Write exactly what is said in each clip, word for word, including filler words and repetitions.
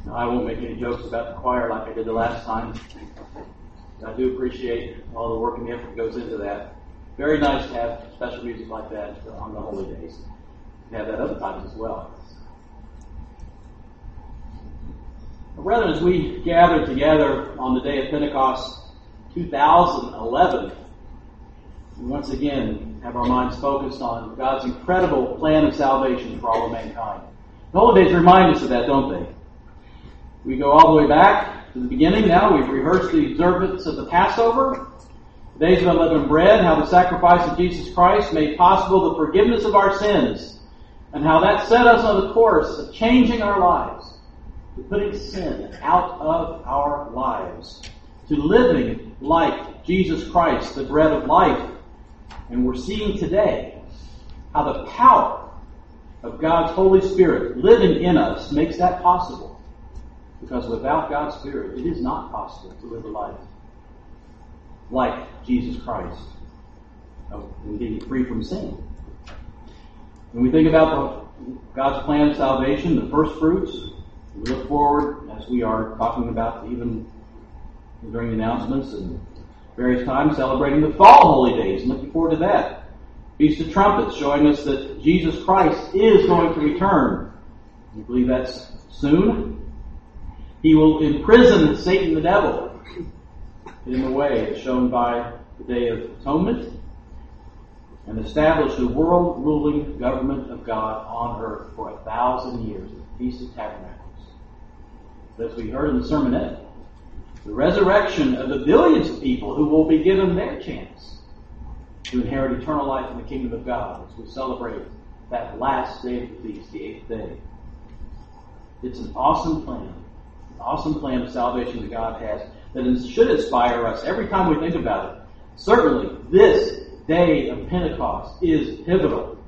Now, I won't make any jokes about the choir like I did the last time. I do appreciate all the work and the effort that goes into that. Very nice to have special music like that on the holy days. You have that other times as well. Brethren, as we gather together on the day of Pentecost two thousand eleven, we once again have our minds focused on God's incredible plan of salvation for all of mankind. The holy days remind us of that, don't they? We go all the way back to the beginning now. We've rehearsed the observance of the Passover, the days of unleavened bread, how the sacrifice of Jesus Christ made possible the forgiveness of our sins, and how that set us on the course of changing our lives, to putting sin out of our lives, to living like Jesus Christ, the bread of life. And we're seeing today how the power of God's Holy Spirit living in us makes that possible. Because without God's Spirit, it is not possible to live a life like Jesus Christ and being free from sin. When we think about the, God's plan of salvation, the first fruits, we look forward, as we are talking about even during the announcements and various times, celebrating the fall holy days and looking forward to that. Feast of Trumpets showing us that Jesus Christ is going to return. We believe that's soon. He will imprison Satan the devil in the way as shown by the Day of Atonement and establish the world-ruling government of God on earth for a thousand years, the Feast of Tabernacles. As we heard in the sermonette, the resurrection of the billions of people who will be given their chance to inherit eternal life in the kingdom of God as we celebrate that last day of the feast, the eighth day. It's an awesome plan, an awesome plan of salvation that God has that should inspire us every time we think about it. Certainly, this day of Pentecost is pivotal,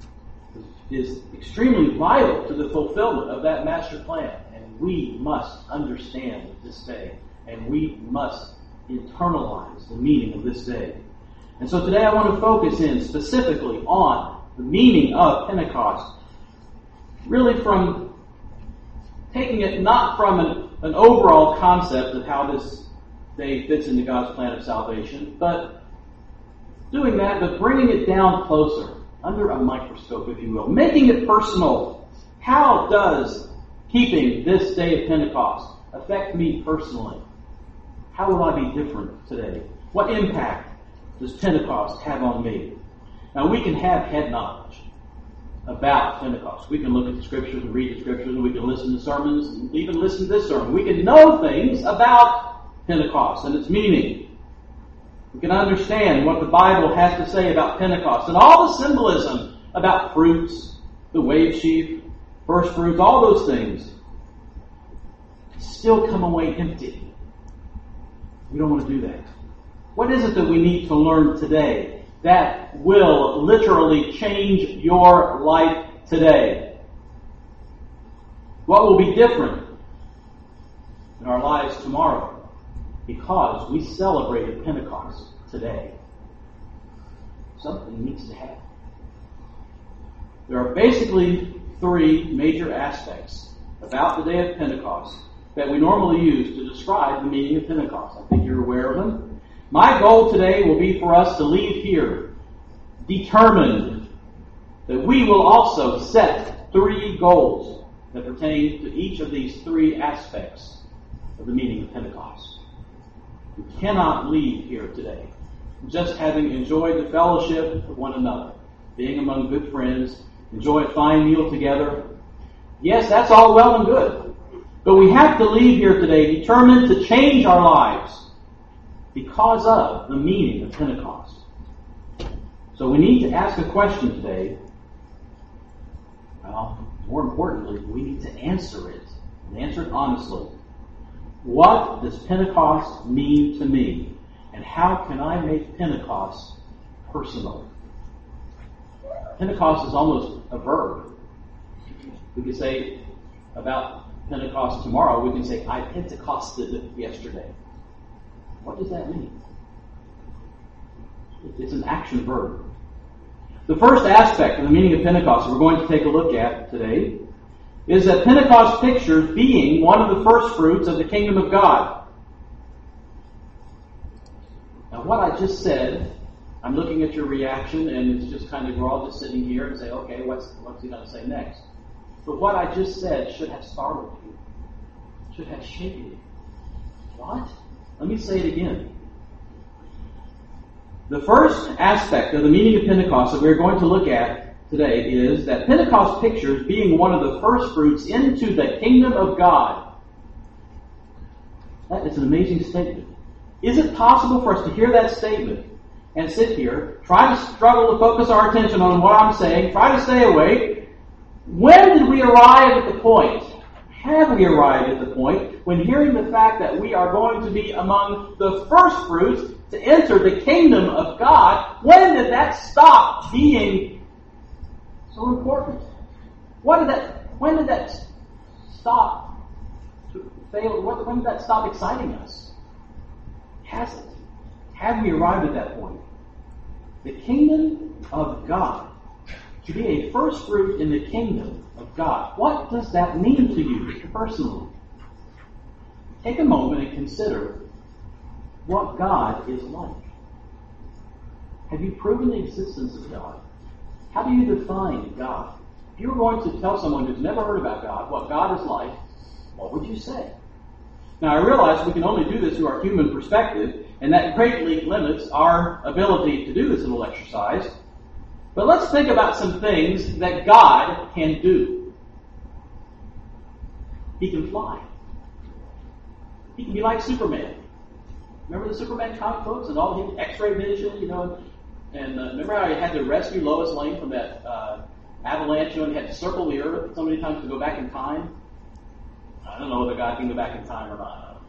is extremely vital to the fulfillment of that master plan. And we must understand this day. And we must internalize the meaning of this day. And so today I want to focus in specifically on the meaning of Pentecost. Really from taking it not from an, an overall concept of how this day fits into God's plan of salvation, but doing that, but bringing it down closer, under a microscope, if you will. Making it personal. How does keeping this day of Pentecost affect me personally? How will I be different today? What impact does Pentecost have on me? Now, we can have head knowledge about Pentecost. We can look at the Scriptures and read the Scriptures, and we can listen to sermons, and even listen to this sermon. We can know things about Pentecost and its meaning. We can understand what the Bible has to say about Pentecost and all the symbolism about fruits, the wave sheaf, first fruits, all those things. Still come away empty. We don't want to do that. What is it that we need to learn today that will literally change your life today? What will be different in our lives tomorrow because we celebrated Pentecost today? Something needs to happen. There are basically three major aspects about the day of Pentecost that we normally use to describe the meaning of Pentecost. I think you're aware of them. My goal today will be for us to leave here determined that we will also set three goals that pertain to each of these three aspects of the meaning of Pentecost. We cannot leave here today just having enjoyed the fellowship of one another, being among good friends, enjoy a fine meal together. Yes, that's all well and good. But we have to leave here today determined to change our lives because of the meaning of Pentecost. So we need to ask a question today. Well, more importantly, we need to answer it, and answer it honestly. What does Pentecost mean to me? And how can I make Pentecost personal? Pentecost is almost a verb. We could say about Pentecost tomorrow, we can say, I Pentecosted yesterday. What does that mean? It's an action verb. The first aspect of the meaning of Pentecost we're going to take a look at today is that Pentecost pictures being one of the first fruits of the kingdom of God. Now, what I just said, I'm looking at your reaction, and it's just kind of, we're all just sitting here and say, okay, what's, what's he going to say next? But what I just said should have startled you, should have shaken you. What? Let me say it again. The first aspect of the meaning of Pentecost that we're going to look at today is that Pentecost pictures being one of the first fruits into the kingdom of God. That is an amazing statement. Is it possible for us to hear that statement and sit here, try to struggle to focus our attention on what I'm saying, try to stay awake? When did we arrive at the point? Have we arrived at the point when hearing the fact that we are going to be among the first fruits to enter the kingdom of God, when did that stop being so important? What did that, when did that stop to fail? When did that stop exciting us? Hasn't. Have we arrived at that point? The kingdom of God. To be a first fruit in the kingdom of God. What does that mean to you personally? Take a moment and consider what God is like. Have you proven the existence of God? How do you define God? If you were going to tell someone who's never heard about God what God is like, what would you say? Now, I realize we can only do this through our human perspective, and that greatly limits our ability to do this little exercise. But let's think about some things that God can do. He can fly. He can be like Superman. Remember the Superman comic books and all the X-ray vision, you know? And uh, remember how he had to rescue Lois Lane from that uh, avalanche, you know, and he had to circle the earth so many times to go back in time? I don't know whether God can go back in time or not.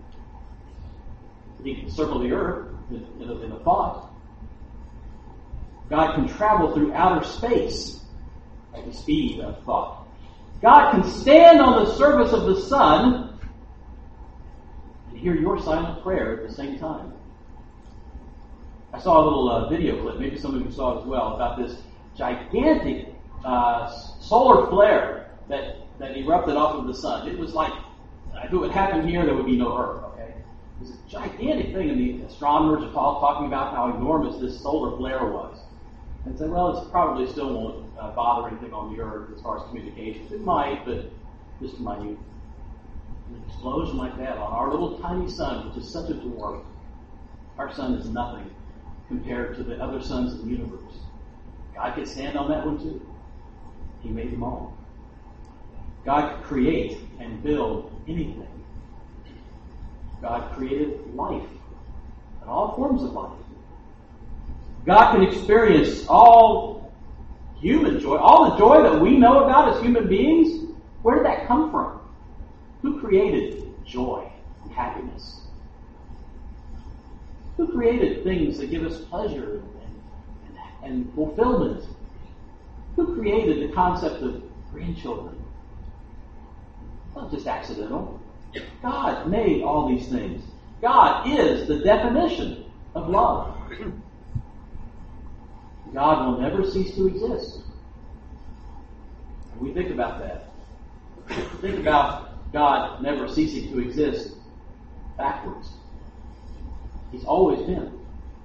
He can circle the earth in, in, a, in a thought. God can travel through outer space at the speed of thought. God can stand on the surface of the sun and hear your silent prayer at the same time. I saw a little uh, video clip, maybe some of you saw it as well, about this gigantic uh, solar flare that, that erupted off of the sun. It was like, if it would happen here, there would be no Earth, okay? It was a gigantic thing, and the astronomers are all talking about how enormous this solar flare was. And say, well, it probably still won't uh, bother anything on the Earth as far as communications. It might, but just minute. An explosion like that on our little tiny sun, which is such a dwarf. Our sun is nothing compared to the other suns of the universe. God could stand on that one too. He made them all. God could create and build anything. God created life and all forms of life. God can experience all human joy, all the joy that we know about as human beings. Where did that come from? Who created joy and happiness? Who created things that give us pleasure and, and, and fulfillment? Who created the concept of grandchildren? It's not just accidental. God made all these things. God is the definition of love. God will never cease to exist. We think about that. Think about God never ceasing to exist backwards. He's always been.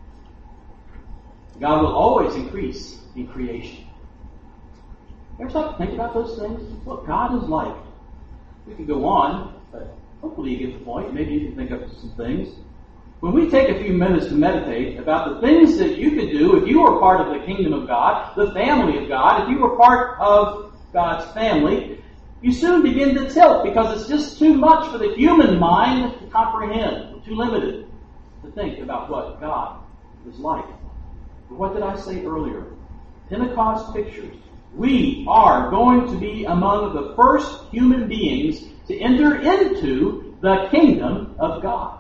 God will always increase in creation. Ever stop to think about those things? What God is like. We could go on, but hopefully you get the point. Maybe you can think of some things. When we take a few minutes to meditate about the things that you could do if you were part of the kingdom of God, the family of God, if you were part of God's family, you soon begin to tilt because it's just too much for the human mind to comprehend. We're too limited to think about what God is like. But what did I say earlier? Pentecost pictures. We are going to be among the first human beings to enter into the kingdom of God.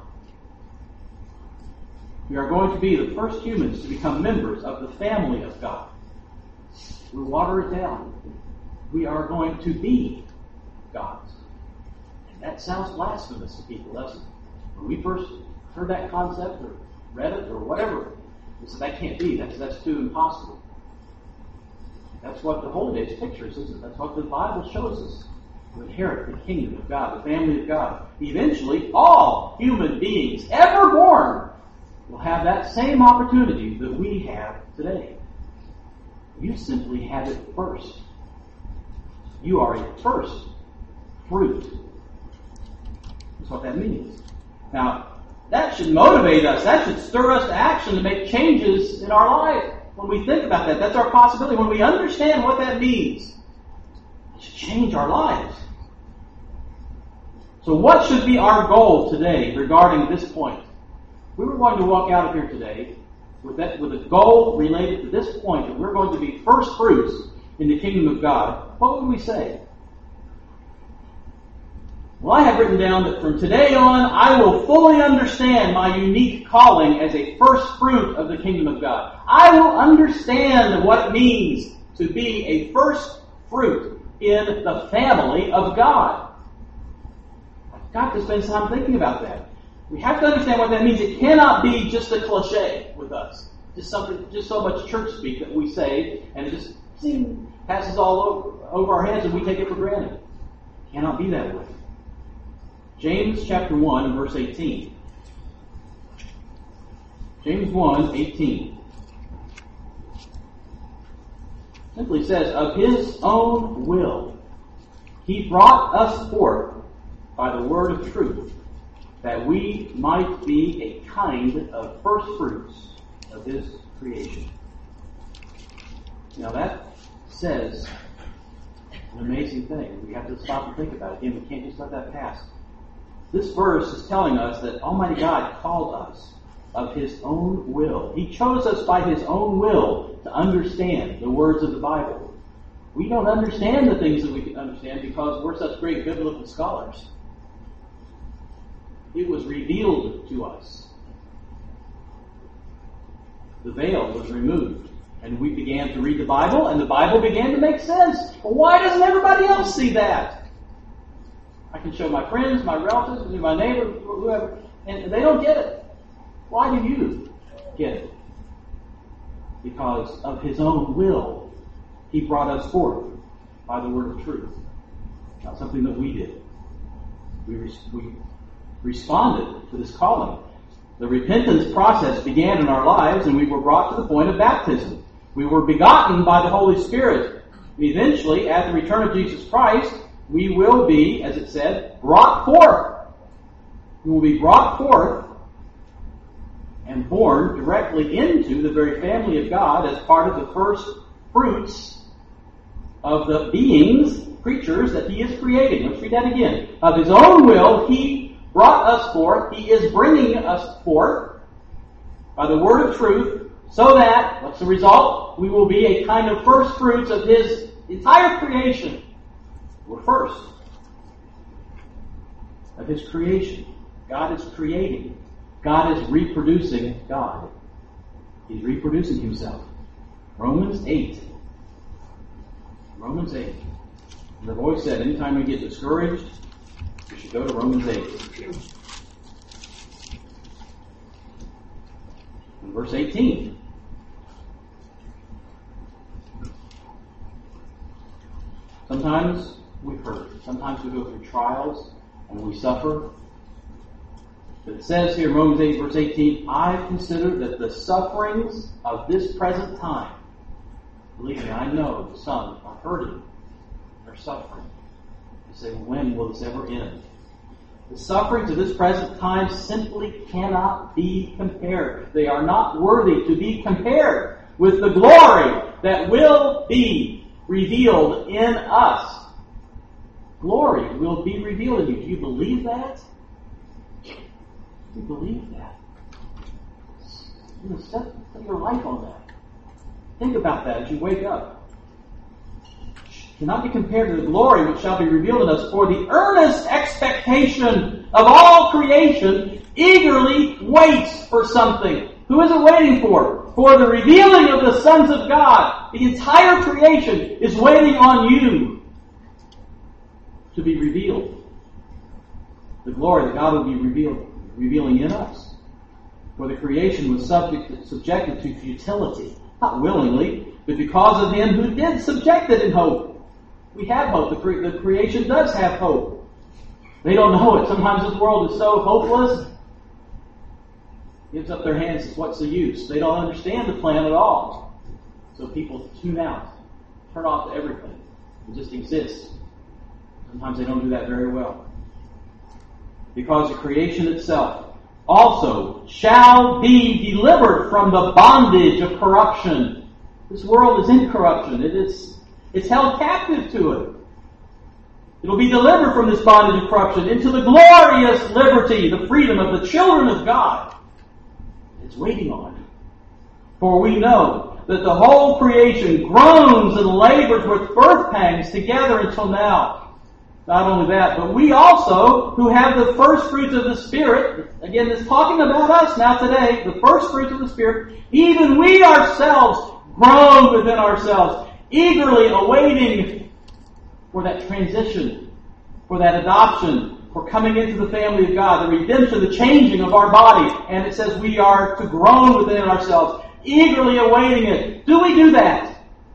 We are going to be the first humans to become members of the family of God. We'll water it down. We are going to be God's. And that sounds blasphemous to people, doesn't it? When we first heard that concept or read it or whatever, we said, that can't be. That's, that's too impossible. That's what the Holy Days pictures, isn't it? That's what the Bible shows us. to inherit the kingdom of God, the family of God. Eventually, all human beings ever born will have that same opportunity that we have today. You simply have it first. You are a first fruit. That's what that means. Now, that should motivate us. That should stir us to action to make changes in our life. When we think about that, that's our possibility. When we understand what that means, it should change our lives. So what should be our goal today regarding this point? We were going to walk out of here today with that, with a goal related to this point that we're going to be first fruits in the kingdom of God. What would we say? Well, I have written down that from today on, I will fully understand my unique calling as a first fruit of the kingdom of God. I will understand what it means to be a first fruit in the family of God. I've got to spend some time thinking about that. We have to understand what that means. It cannot be just a cliche with us. Just something, just so much church speak that we say, and it just seems passes all over, over our heads and we take it for granted. It cannot be that way. James chapter one and verse eighteen. James one, eighteen. Simply says, of his own will, he brought us forth by the word of truth, that we might be a kind of first fruits of his creation. Now that says an amazing thing. We have to stop and think about it. Again, we can't just let that pass. This verse is telling us that Almighty God called us of his own will. He chose us by his own will to understand the words of the Bible. We don't understand the things that we can understand because we're such great biblical scholars. It was revealed to us. The veil was removed, and we began to read the Bible, and the Bible began to make sense. Well, why doesn't everybody else see that? I can show my friends, my relatives, my neighbors, whoever, and they don't get it. Why do you get it? Because of his own will, he brought us forth by the word of truth. Not something that we did. We, we responded to this calling. The repentance process began in our lives, and we were brought to the point of baptism. We were begotten by the Holy Spirit. And eventually, at the return of Jesus Christ, we will be, as it said, brought forth. We will be brought forth and born directly into the very family of God as part of the first fruits of the beings, creatures that he is creating. Let's read that again. Of his own will, he brought us forth. He is bringing us forth by the word of truth, so that, what's the result? We will be a kind of first fruits of his entire creation. We're first of his creation. God is creating. God is reproducing God. He's reproducing himself. Romans eight. Romans eight. And I've always said, anytime we get discouraged, we should go to Romans eight. In verse eighteen. Sometimes we hurt. Sometimes we go through trials and we suffer. But it says here in Romans eight, verse eighteen, I consider that the sufferings of this present time, believe me, I know some are hurting, they're suffering. They say, when will this ever end? The sufferings of this present time simply cannot be compared. They are not worthy to be compared with the glory that will be revealed in us. Glory will be revealed in you. Do you believe that? Do you believe that? You know, set, set your life on that. Think about that as you wake up. It cannot be compared to the glory which shall be revealed in us, for the earnest expectation of all creation eagerly waits for something. Who is it waiting for? For the revealing of the sons of God. The entire creation is waiting on you to be revealed. The glory that God will be revealed, revealing in us. For the creation was subject, subjected to futility, not willingly, but because of him who did subject it in hope. We have hope. The, cre- the creation does have hope. They don't know it. Sometimes this world is so hopeless, gives up their hands, says, what's the use? They don't understand the plan at all. So people tune out, turn off to everything, and just exist. Sometimes they don't do that very well. Because the creation itself also shall be delivered from the bondage of corruption. This world is in corruption. It is, it's held captive to it. It will be delivered from this bondage of corruption into the glorious liberty, the freedom of the children of God. It's waiting on it. For we know that the whole creation groans and labors with birth pangs together until now. Not only that, but we also, who have the first fruits of the Spirit, again, it's talking about us now today, the first fruits of the Spirit, even we ourselves groan within ourselves, eagerly awaiting for that transition, for that adoption, for coming into the family of God, the redemption, the changing of our body. And it says we are to groan within ourselves, eagerly awaiting it. Do we do that?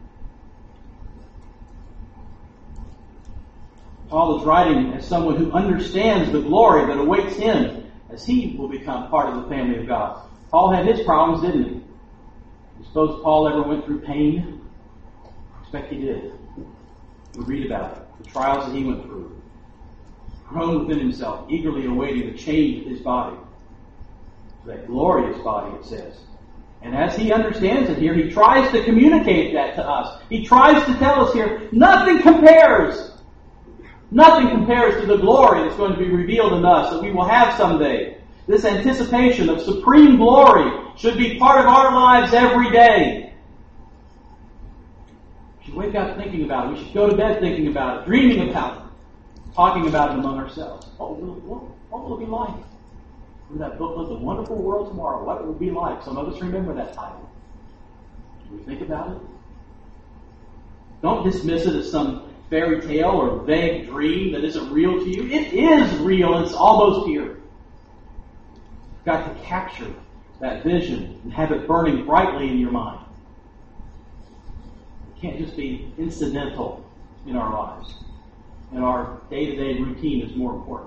Paul is writing as someone who understands the glory that awaits him as he will become part of the family of God. Paul had his problems, didn't he? You suppose Paul ever went through pain? I expect he did. We read about it, the trials that he went through. Grown within himself, eagerly awaiting the change of his body. That glorious body, it says. And as he understands it here, he tries to communicate that to us. He tries to tell us here, nothing compares. Nothing compares to the glory that's going to be revealed in us that we will have someday. This anticipation of supreme glory should be part of our lives every day. We should wake up thinking about it. We should go to bed thinking about it, dreaming about it, talking about it among ourselves. What will, what, what will it be like? In that booklet, The Wonderful World Tomorrow, what will it be like? Some of us remember that title. Do we think about it? Don't dismiss it as some fairy tale or vague dream that isn't real to you. It is real. It's almost here. You've got to capture that vision and have it burning brightly in your mind. It can't just be incidental in our lives. And our day-to-day routine is more important.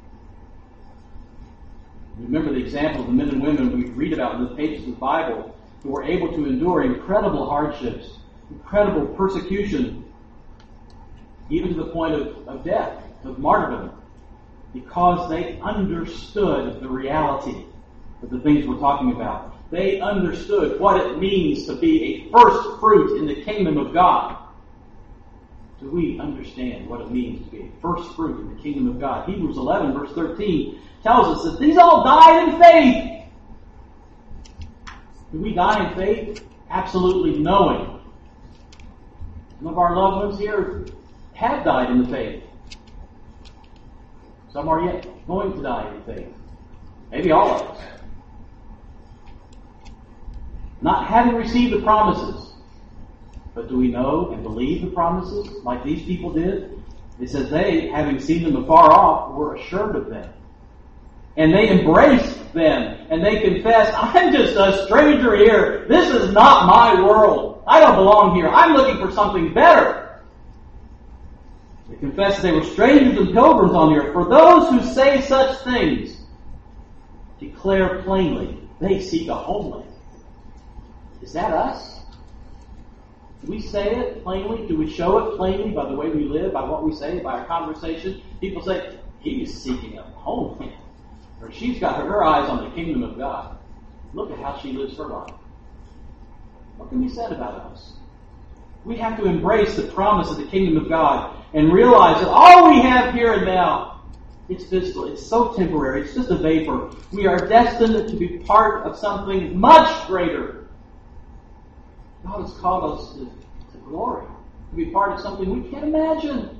Remember the example of the men and women we read about in the pages of the Bible who were able to endure incredible hardships, incredible persecution, even to the point of, of death, of martyrdom, because they understood the reality of the things we're talking about. They understood what it means to be a first fruit in the kingdom of God. Do we understand what it means to be a first fruit in the kingdom of God? Hebrews eleven, verse thirteen, tells us that these all died in faith. Do we die in faith? Absolutely knowing. Some of our loved ones here have died in the faith. Some are yet going to die in faith. Maybe all of us. Not having received the promises, but do we know and believe the promises like these people did? It says they, having seen them afar off, were assured of them. And they embraced them, and they confessed, I'm just a stranger here. This is not my world. I don't belong here. I'm looking for something better. They confessed they were strangers and pilgrims on the earth. For those who say such things, declare plainly, they seek a homeland. Is that us? Do we say it plainly? Do we show it plainly by the way we live, by what we say, by our conversation? People say, he's seeking a homeland. Or she's got her eyes on the kingdom of God. Look at how she lives her life. What can be said about us? We have to embrace the promise of the kingdom of God and realize that all we have here and now, it's physical, it's so temporary, it's just a vapor. We are destined to be part of something much greater. God has called us to, to glory, to be part of something we can't imagine.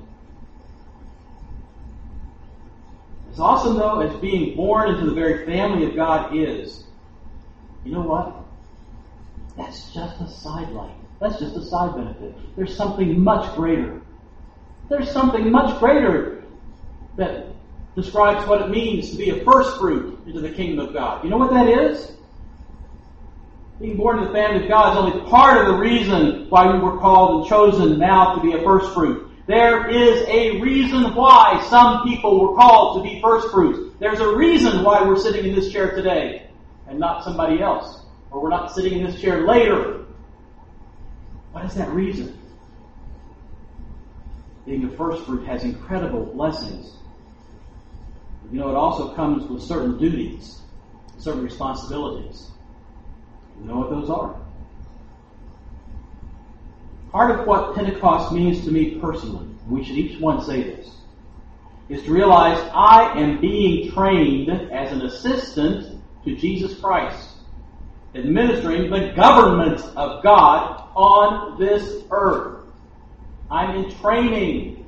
As awesome, though, as being born into the very family of God is, you know what? That's just a sidelight. That's just a side benefit. There's something much greater. There's something much greater that describes what it means to be a first fruit into the kingdom of God. You know what that is? Being born in the family of God is only part of the reason why we were called and chosen now to be a first fruit. There is a reason why some people were called to be first fruits. There's a reason why we're sitting in this chair today and not somebody else. Or we're not sitting in this chair later. What is that reason? Being a first fruit has incredible blessings. You know, it also comes with certain duties, certain responsibilities. You know what those are? Part of what Pentecost means to me personally, and we should each one say this, is to realize I am being trained as an assistant to Jesus Christ, administering the government of God on this earth. I'm in training.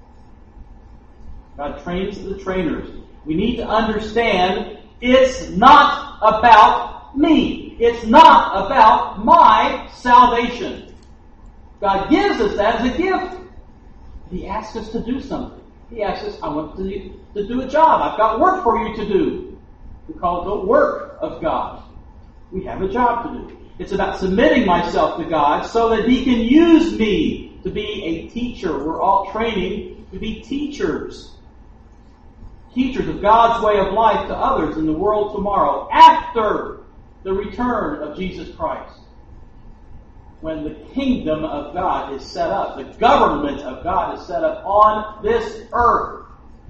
God trains the trainers. We need to understand it's not about me. It's not about my salvation. God gives us that as a gift. He asks us to do something. He asks us, I want to, to do a job. I've got work for you to do. We call it the work of God. We have a job to do. It's about submitting myself to God so that He can use me to be a teacher. We're all training to be teachers. Teachers of God's way of life to others in the world tomorrow after the return of Jesus Christ. When the kingdom of God is set up, the government of God is set up on this earth.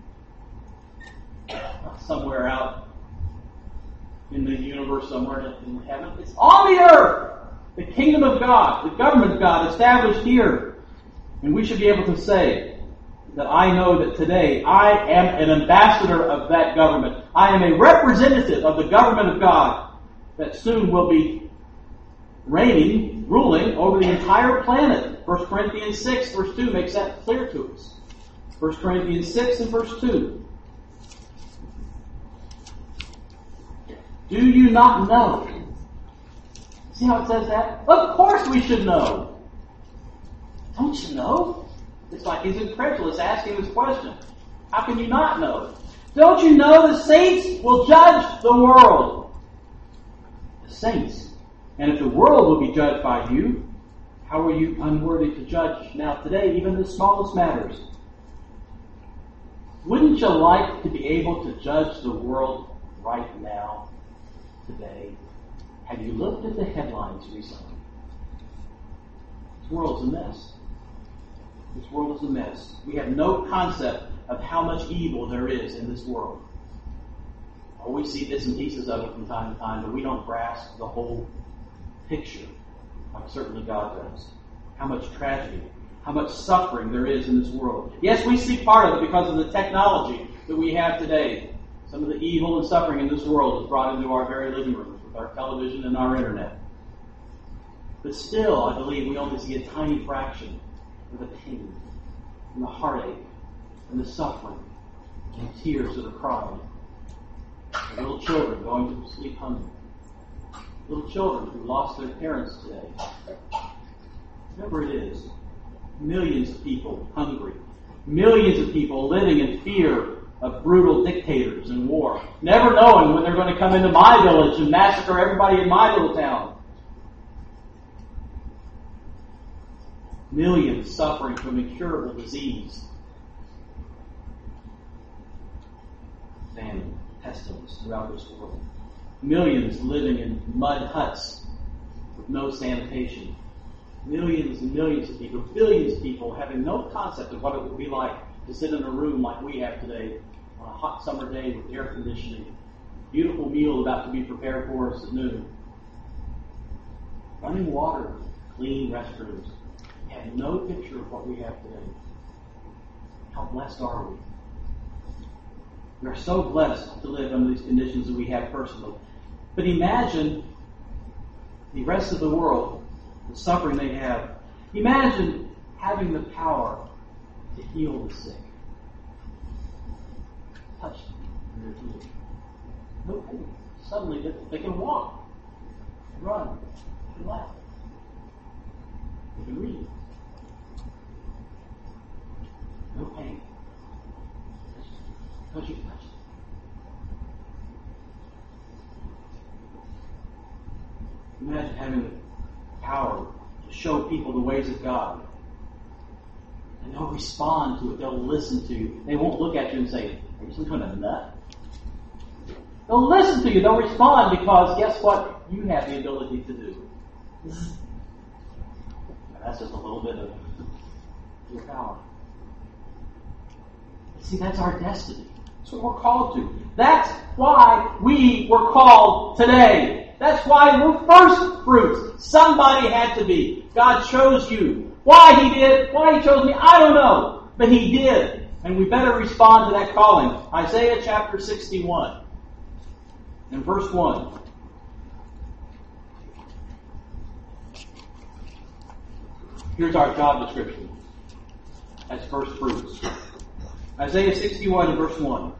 Not somewhere out in the universe, somewhere in heaven. It's on the earth. The kingdom of God, the government of God established here. And we should be able to say that I know that today I am an ambassador of that government. I am a representative of the government of God that soon will be reigning, ruling over the entire planet. First Corinthians six verse two makes that clear to us. First Corinthians six and verse two. Do you not know? See how it says that? Of course we should know. Don't you know? It's like he's incredulous asking this question. How can you not know? Don't you know the saints will judge the world? The saints. And if the world will be judged by you, how are you unworthy to judge now today, even the smallest matters? Wouldn't you like to be able to judge the world right now, today? Have you looked at the headlines recently? This world's a mess. This world is a mess. We have no concept of how much evil there is in this world. Oh, we see bits and pieces of it from time to time, but we don't grasp the whole picture, like certainly God does. How much tragedy, how much suffering there is in this world. Yes, we see part of it because of the technology that we have today. Some of the evil and suffering in this world is brought into our very living rooms with our television and our internet. But still, I believe we only see a tiny fraction of the pain and the heartache and the suffering and the tears that are cried. The little children going to sleep hungry. Little children who lost their parents today. Whatever it is, millions of people hungry. Millions of people living in fear of brutal dictators and war. Never knowing when they're going to come into my village and massacre everybody in my little town. Millions suffering from incurable disease. Famine, pestilence throughout this world. Millions living in mud huts with no sanitation. Millions and millions of people, billions of people having no concept of what it would be like to sit in a room like we have today on a hot summer day with air conditioning. Beautiful meal about to be prepared for us at noon. Running water, clean restrooms. We have no picture of what we have today. How blessed are we? We are so blessed to live under these conditions that we have personally. But imagine the rest of the world, the suffering they have. Imagine having the power to heal the sick. Touch them and they're healed. No pain. Suddenly they, they can walk, run, and laugh. They can read. No pain. Because you touch them. Imagine having the power to show people the ways of God. And they'll respond to it. They'll listen to you. They won't look at you and say, are you some kind of nut? They'll listen to you. They'll respond because guess what you have the ability to do? That's just a little bit of your power. See, that's our destiny. That's what we're called to. That's why we were called today. That's why we're first fruits. Somebody had to be. God chose you. Why He did, why He chose me, I don't know. But He did. And we better respond to that calling. Isaiah chapter sixty-one. And verse one. Here's our job description as first fruits. Isaiah sixty-one, verse one.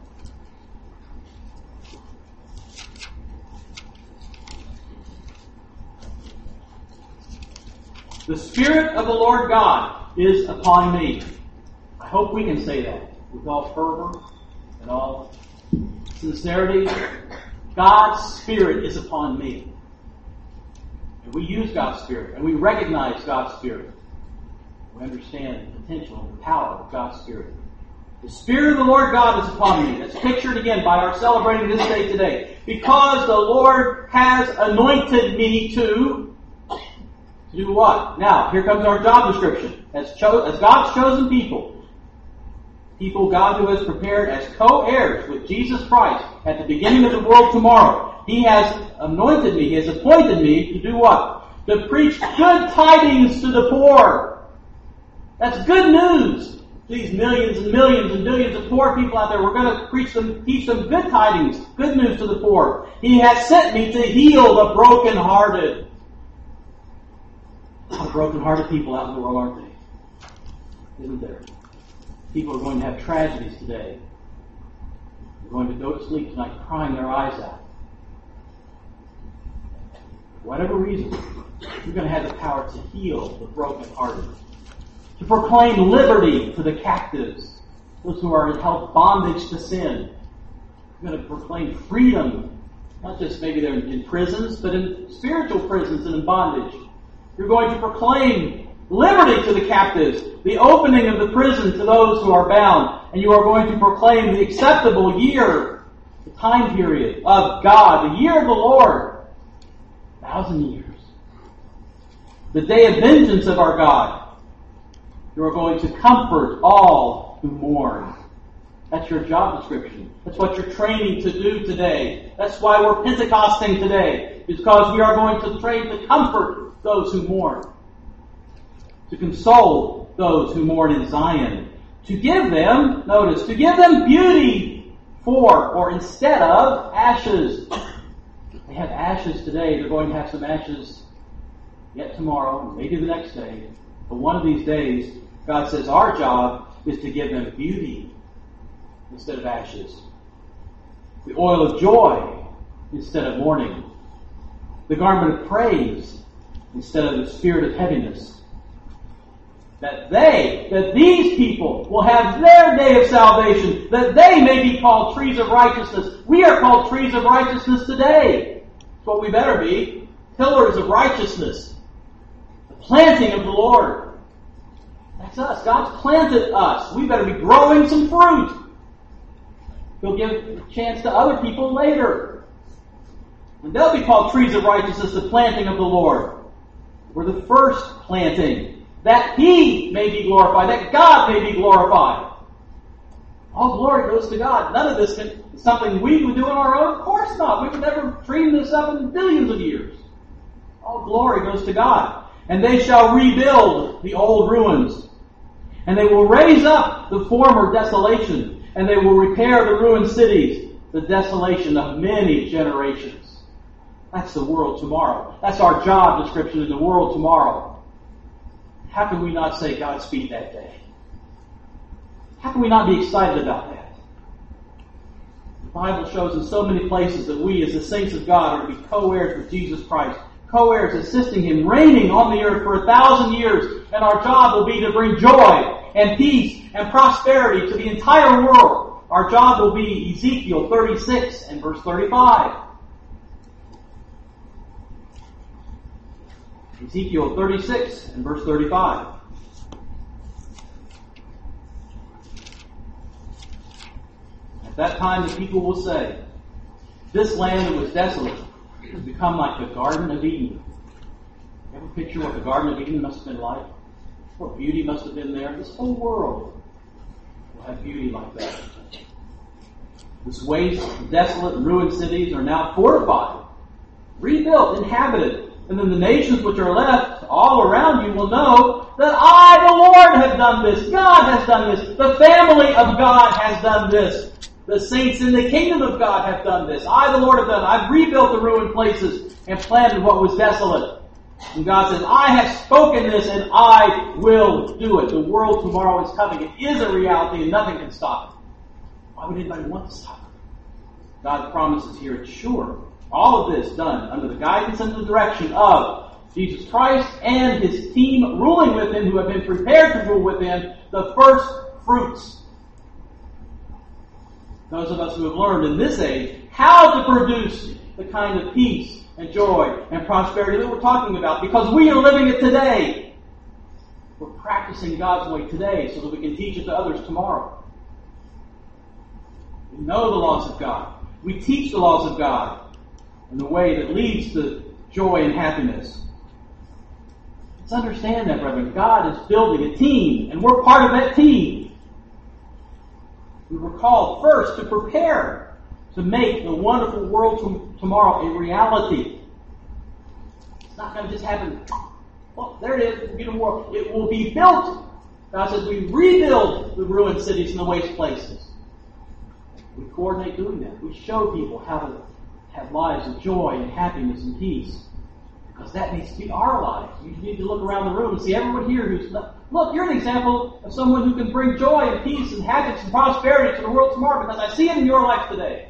The Spirit of the Lord God is upon me. I hope we can say that with all fervor and all sincerity. God's Spirit is upon me. And we use God's Spirit, and we recognize God's Spirit. We understand the potential and the power of God's Spirit. The Spirit of the Lord God is upon me. That's pictured again by our celebrating this day today. Because the Lord has anointed me to, to do what? Now, here comes our job description. As, cho- as God's chosen people, people God who has prepared as co-heirs with Jesus Christ at the beginning of the world tomorrow. He has anointed me, He has appointed me to do what? To preach good tidings to the poor. That's good news. These millions and millions and billions of poor people out there, we're going to preach them, teach them good tidings, good news to the poor. He has sent me to heal the brokenhearted. A lot of brokenhearted people out in the world, aren't they? Isn't there? People are going to have tragedies today. They're going to go to sleep tonight crying their eyes out. For whatever reason, you're going to have the power to heal the brokenhearted. To proclaim liberty to the captives, those who are in held bondage to sin. You're going to proclaim freedom, not just maybe they're in prisons, but in spiritual prisons and in bondage. You're going to proclaim liberty to the captives, the opening of the prison to those who are bound, and you are going to proclaim the acceptable year, the time period of God, the year of the Lord, a thousand years. The day of vengeance of our God. You are going to comfort all who mourn. That's your job description. That's what you're training to do today. That's why we're Pentecosting today. Because we are going to train to comfort those who mourn. To console those who mourn in Zion. To give them, notice, to give them beauty for or instead of ashes. They have ashes today. They're going to have some ashes yet tomorrow, maybe the next day. But one of these days, God says our job is to give them beauty instead of ashes. The oil of joy instead of mourning. The garment of praise instead of the spirit of heaviness. That they, that these people will have their day of salvation, that they may be called trees of righteousness. We are called trees of righteousness today. That's what we better be. Pillars of righteousness. The planting of the Lord. That's us. God's planted us. We better be growing some fruit. He'll give a chance to other people later. And they'll be called trees of righteousness, the planting of the Lord. We're the first planting. That He may be glorified. That God may be glorified. All glory goes to God. None of this is something we would do on our own. Of course not. We would never dream this up in billions of years. All glory goes to God. And they shall rebuild the old ruins. And they will raise up the former desolation. And they will repair the ruined cities, the desolation of many generations. That's the world tomorrow. That's our job description in the world tomorrow. How can we not say Godspeed that day? How can we not be excited about that? The Bible shows in so many places that we as the saints of God are to be co-heirs with Jesus Christ. Co-heirs assisting Him, reigning on the earth for a thousand years. And our job will be to bring joy and peace and prosperity to the entire world. Our job will be Ezekiel thirty-six and verse thirty-five. Ezekiel thirty-six and verse thirty-five. that time the people will say, this land that was desolate has become like the Garden of Eden. You ever picture what the Garden of Eden must have been like? What beauty must have been there? This whole world will have beauty like that. This waste, desolate, and ruined cities are now fortified, rebuilt, inhabited. And then the nations which are left all around you will know that I, the Lord, have done this. God has done this. The family of God has done this. The saints in the kingdom of God have done this. I, the Lord, have done it. I've rebuilt the ruined places and planted what was desolate. And God says, I have spoken this and I will do it. The world tomorrow is coming. It is a reality and nothing can stop it. Why would anybody want to stop it? God promises here it's sure. All of this done under the guidance and the direction of Jesus Christ and His team ruling with Him, who have been prepared to rule with Him, the first fruits. Those of us who have learned in this age how to produce the kind of peace and joy and prosperity that we're talking about, because we are living it today. We're practicing God's way today so that we can teach it to others tomorrow. We know the laws of God. We teach the laws of God in the way that leads to joy and happiness. Let's understand that, brethren. God is building a team, and we're part of that team. We were called first to prepare to make the wonderful world tomorrow a reality. It's not going to just happen. Well, there it is. Beautiful world. It will be built. God says we rebuild the ruined cities and the waste places. We coordinate doing that. We show people how to have lives of joy and happiness and peace. Because that needs to be our lives. You need to look around the room and see everyone here who's... Look, you're an example of someone who can bring joy and peace and happiness and prosperity to the world tomorrow, because I see it in your life today.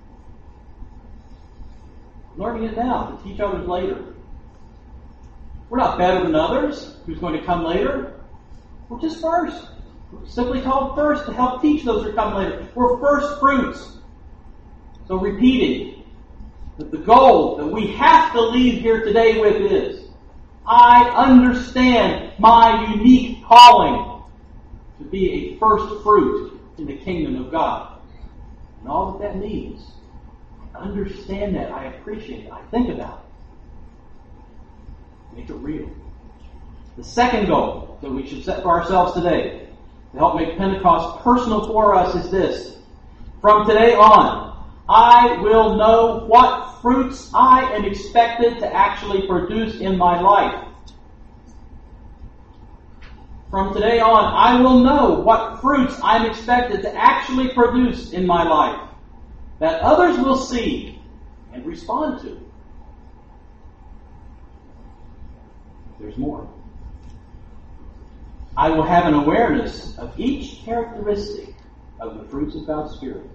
Learning it now to teach others later. We're not better than others who's going to come later. We're just first. We're simply called first to help teach those who come later. We're first fruits. So repeating that the goal that we have to leave here today with is, I understand my unique calling to be a first fruit in the kingdom of God. And all that that means. I understand that. I appreciate it. I think about it. Make it real. The second goal that we should set for ourselves today to help make Pentecost personal for us is this. From today on, I will know what fruits I am expected to actually produce in my life. From today on, I will know what fruits I'm expected to actually produce in my life that others will see and respond to. There's more. I will have an awareness of each characteristic of the fruits of God's Spirit.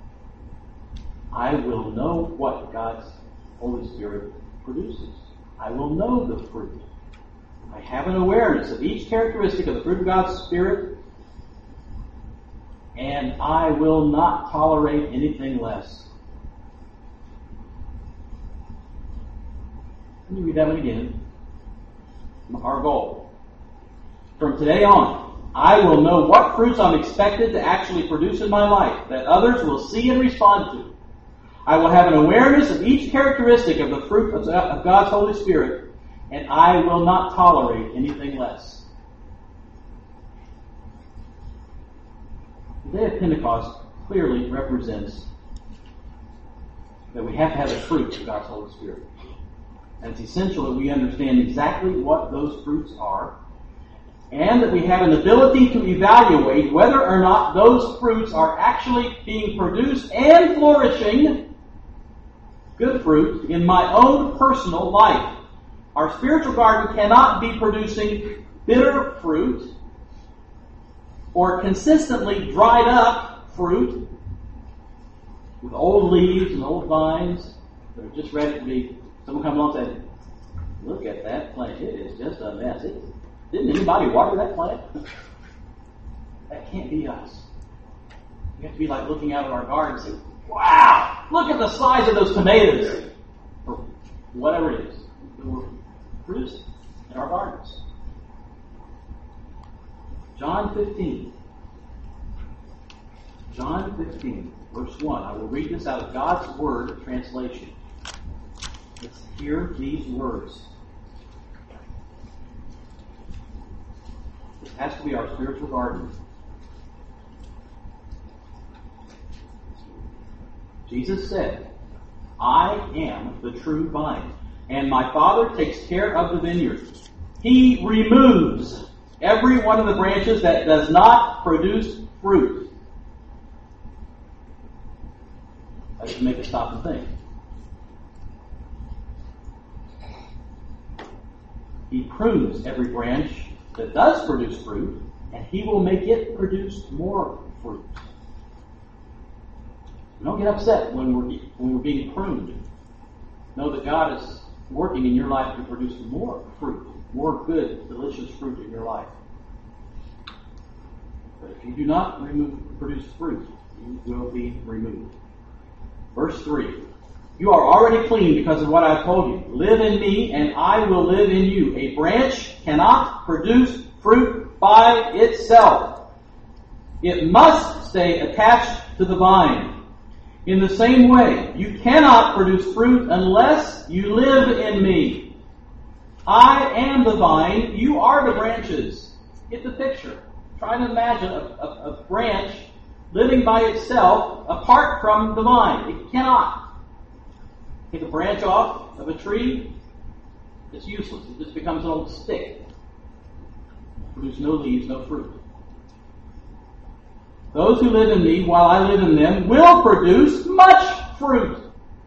I will know what God's Holy Spirit produces. I will know the fruit. I have an awareness of each characteristic of the fruit of God's Spirit, and I will not tolerate anything less. Let me read that one again. Our goal. From today on, I will know what fruits I'm expected to actually produce in my life that others will see and respond to. I will have an awareness of each characteristic of the fruit of God's Holy Spirit, and I will not tolerate anything less. The day of Pentecost clearly represents that we have to have the fruit of God's Holy Spirit. And it's essential that we understand exactly what those fruits are, and that we have an ability to evaluate whether or not those fruits are actually being produced and flourishing good fruit in my own personal life. Our spiritual garden cannot be producing bitter fruit or consistently dried up fruit with old leaves and old vines that are just ready to be... Someone comes along and says, look at that plant. It is just a mess. It, didn't anybody water that plant? That can't be us. We have to be like looking out at our garden and say, wow, look at the size of those tomatoes. Or whatever it is that we're producing in our gardens. John fifteen. John fifteen. Verse one. I will read this out of God's Word translation. Let's hear these words. This has to be our spiritual garden. Jesus said, I am the true vine, and my Father takes care of the vineyard. He removes every one of the branches that does not produce fruit. That should make us stop and think. He prunes every branch that does produce fruit, and He will make it produce more fruit. Don't get upset when we're, when we're being pruned. Know that God is working in your life to produce more fruit, more good, delicious fruit in your life. But if you do not remove, produce fruit, you will be removed. Verse three. You are already clean because of what I have told you. Live in me, and I will live in you. A branch cannot produce fruit by itself. It must stay attached to the vine. In the same way, you cannot produce fruit unless you live in me. I am the vine, you are the branches. Get the picture. Try to imagine a, a, a branch living by itself apart from the vine. It cannot. Take a branch off of a tree, it's useless. It just becomes an old stick. Produce no leaves, no fruit. Those who live in me, while I live in them, will produce much fruit.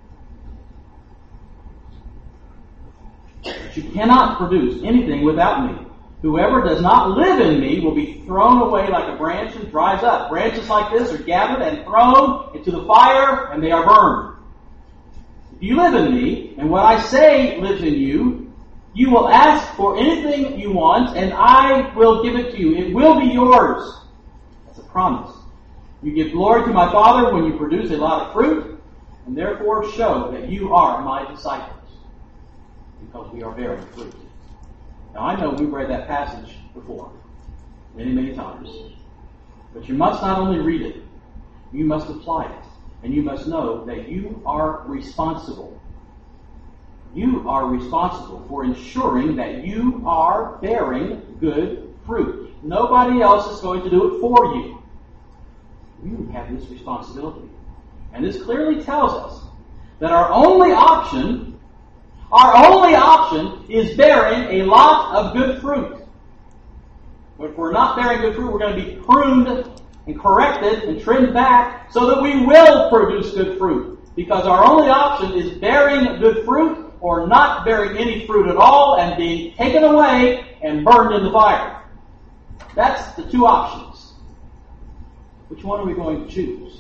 But you cannot produce anything without me. Whoever does not live in me will be thrown away like a branch and dries up. Branches like this are gathered and thrown into the fire, and they are burned. If you live in me, and what I say lives in you, you will ask for anything you want, and I will give it to you. It will be yours. That's a promise. You give glory to my Father when you produce a lot of fruit, and therefore show that you are my disciples, because we are bearing fruit. Now I know we've read that passage before, many, many times. But you must not only read it, you must apply it. And you must know that you are responsible. You are responsible for ensuring that you are bearing good fruit. Nobody else is going to do it for you. You have this responsibility. And this clearly tells us that our only option, our only option is bearing a lot of good fruit. But if we're not bearing good fruit, we're going to be pruned and corrected and trimmed back so that we will produce good fruit. Because our only option is bearing good fruit or not bearing any fruit at all and being taken away and burned in the fire. That's the two options. Which one are we going to choose?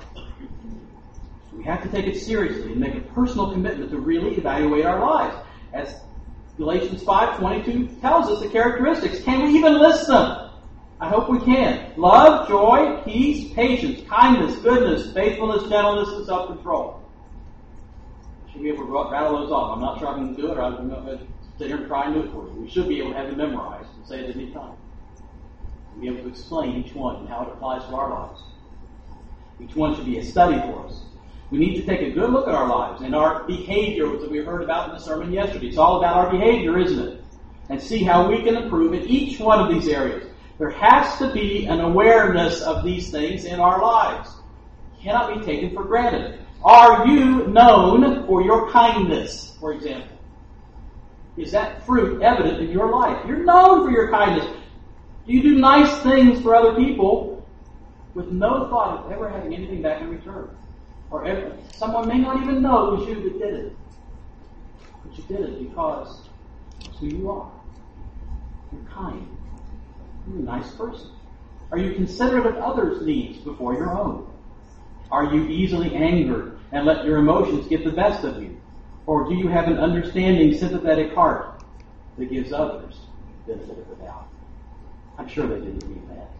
We have to take it seriously and make a personal commitment to really evaluate our lives. As Galatians five twenty-two tells us the characteristics. Can we even list them? I hope we can. Love, joy, peace, patience, kindness, goodness, faithfulness, gentleness, and self-control. I should be able to rattle those off. I'm not sure I can do it, or I'm going to sit here and try and do it for you. We should be able to have them memorized and say it at any time. And be able to explain each one and how it applies to our lives. Each one should be a study for us. We need to take a good look at our lives and our behavior that we heard about in the sermon yesterday. It's all about our behavior, isn't it? And see how we can improve in each one of these areas. There has to be an awareness of these things in our lives. It cannot be taken for granted. Are you known for your kindness, for example? Is that fruit evident in your life? You're known for your kindness. Do you do nice things for other people with no thought of ever having anything back in return? Or ever, someone may not even know it was you that did it. But you did it because it's who you are. You're kind. You're a nice person. Are you considerate of others' needs before your own? Are you easily angered and let your emotions get the best of you? Or do you have an understanding, sympathetic heart that gives others the benefit of the doubt? I'm sure they didn't mean that.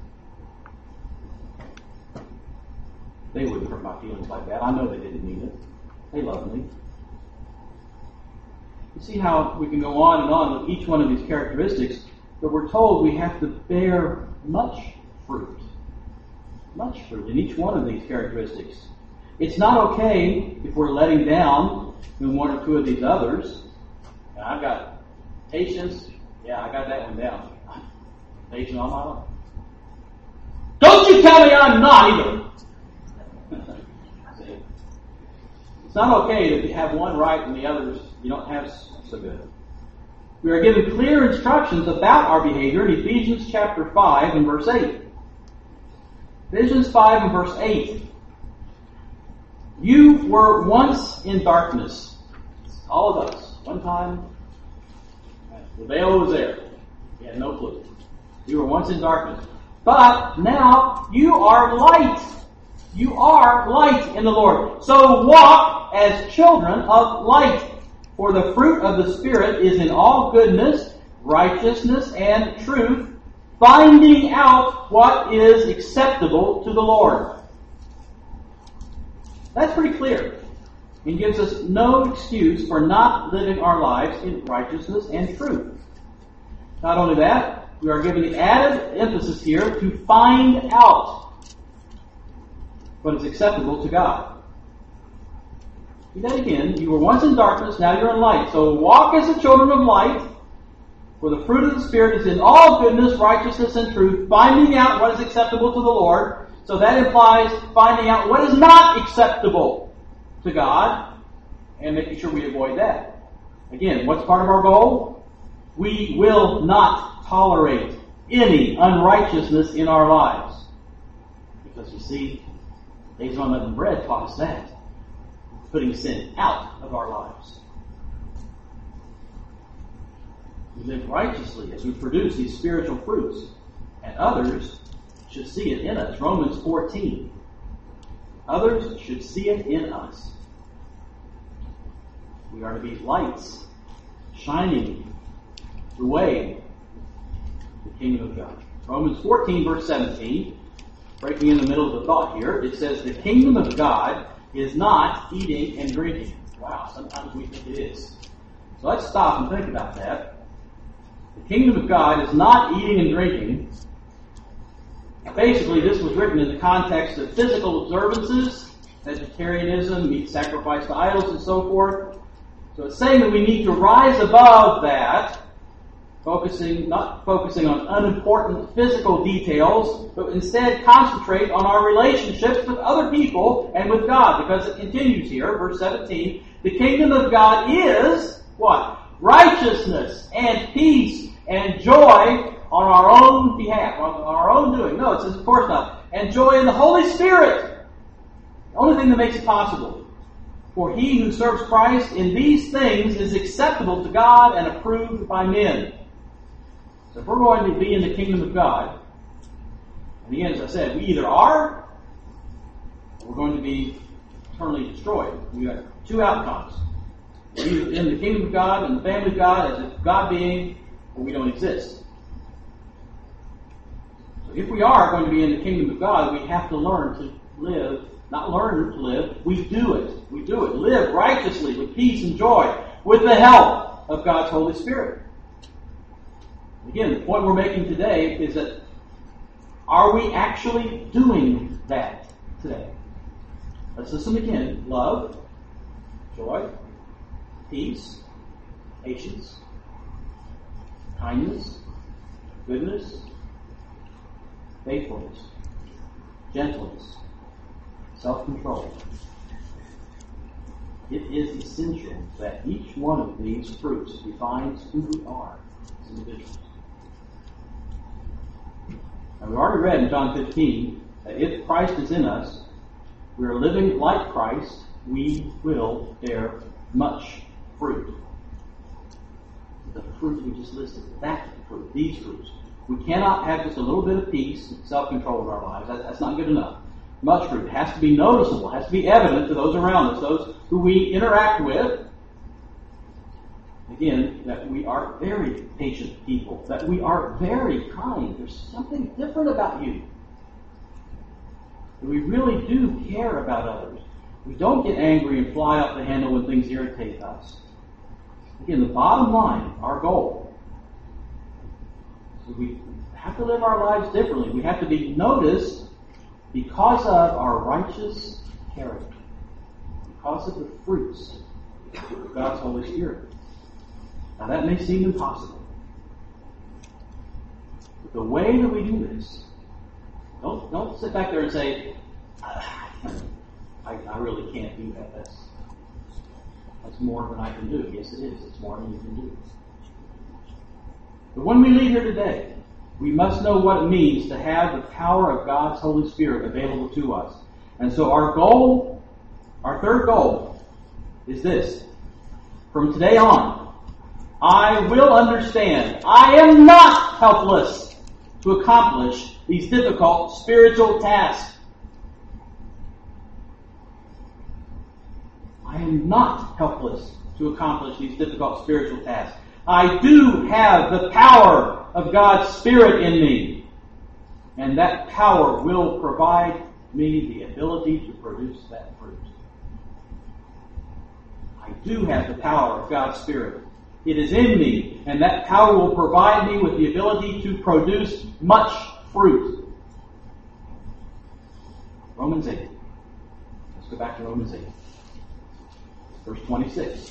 They wouldn't hurt my feelings like that. I know they didn't mean it. They love me. You see how we can go on and on with each one of these characteristics, but we're told we have to bear much fruit. much fruit in each one of these characteristics. It's not okay if we're letting down in one or two of these others. And I've got patience. Yeah, I got that one down. Patient all my life. Don't you tell me I'm not either. It's not okay that you have one right and the others you don't have so good. We are given clear instructions about our behavior in Ephesians chapter five and verse eight. Ephesians five and verse eight. You were once in darkness. All of us. One time, the veil was there. You had no clue. You were once in darkness. But now you are light. You are light in the Lord. So walk as children of light. For the fruit of the Spirit is in all goodness, righteousness, and truth, finding out what is acceptable to the Lord. That's pretty clear. It gives us no excuse for not living our lives in righteousness and truth. Not only that, we are given the added emphasis here to find out what is acceptable to God. See that again. You were once in darkness, now you're in light. So walk as the children of light, for the fruit of the Spirit is in all goodness, righteousness, and truth, finding out what is acceptable to the Lord. So that implies finding out what is not acceptable to God and making sure we avoid that. Again, what's part of our goal? We will not tolerate any unrighteousness in our lives. Because you see, days of unleavened bread taught us that. Putting sin out of our lives. We live righteously as we produce these spiritual fruits, and others should see it in us. Romans fourteen. Others should see it in us. We are to be lights, shining the way to the kingdom of God. Romans fourteen, verse seventeen, breaking in the middle of the thought here, it says, the kingdom of God is not eating and drinking. Wow, sometimes we think it is. So let's stop and think about that. The kingdom of God is not eating and drinking. Basically, this was written in the context of physical observances, vegetarianism, meat sacrifice to idols, and so forth. So it's saying that we need to rise above that, focusing not focusing on unimportant physical details, but instead concentrate on our relationships with other people and with God, because it continues here, verse seventeen, the kingdom of God is what? Righteousness and peace and joy on our own behalf, on our own doing. No, it says, of course not. And joy in the Holy Spirit. The only thing that makes it possible. For he who serves Christ in these things is acceptable to God and approved by men. So if we're going to be in the kingdom of God, and again, as I said, we either are, or we're going to be eternally destroyed. We have two outcomes. We're either in the kingdom of God and the family of God as a God being, or we don't exist. So if we are going to be in the kingdom of God, we have to learn to live, not learn to live, we do it. We do it. Live righteously with peace and joy, with the help of God's Holy Spirit. Again, the point we're making today is that are we actually doing that today? Let's listen again. Love, joy, peace, patience, kindness, goodness, faithfulness, gentleness, self-control. It is essential that each one of these fruits defines who we are as individuals. Now, we've already read in John fifteen that if Christ is in us, we are living like Christ, we will bear much fruit. The fruit we just listed, that fruit, these fruits. We cannot have just a little bit of peace and self-control in our lives. That, that's not good enough. Much fruit. It has to be noticeable. It has to be evident to those around us, those who we interact with. Again, that we are very patient people. That we are very kind. There's something different about you. We really do care about others. We don't get angry and fly off the handle when things irritate us. Again, the bottom line, our goal, so we have to live our lives differently. We have to be noticed because of our righteous character, because of the fruits of God's Holy Spirit. Now that may seem impossible. But the way that we do this, don't, don't sit back there and say, I, I really can't do that. That's, that's more than I can do. Yes, it is. It's more than you can do. But when we leave here today, we must know what it means to have the power of God's Holy Spirit available to us. And so our goal, our third goal, is this. From today on, I will understand I am not helpless to accomplish these difficult spiritual tasks. I am not helpless to accomplish these difficult spiritual tasks. I do have the power of God's Spirit in me. And that power will provide me the ability to produce that fruit. I do have the power of God's Spirit. It is in me, and that power will provide me with the ability to produce much fruit. Romans eight. Let's go back to Romans eight. Verse twenty-six.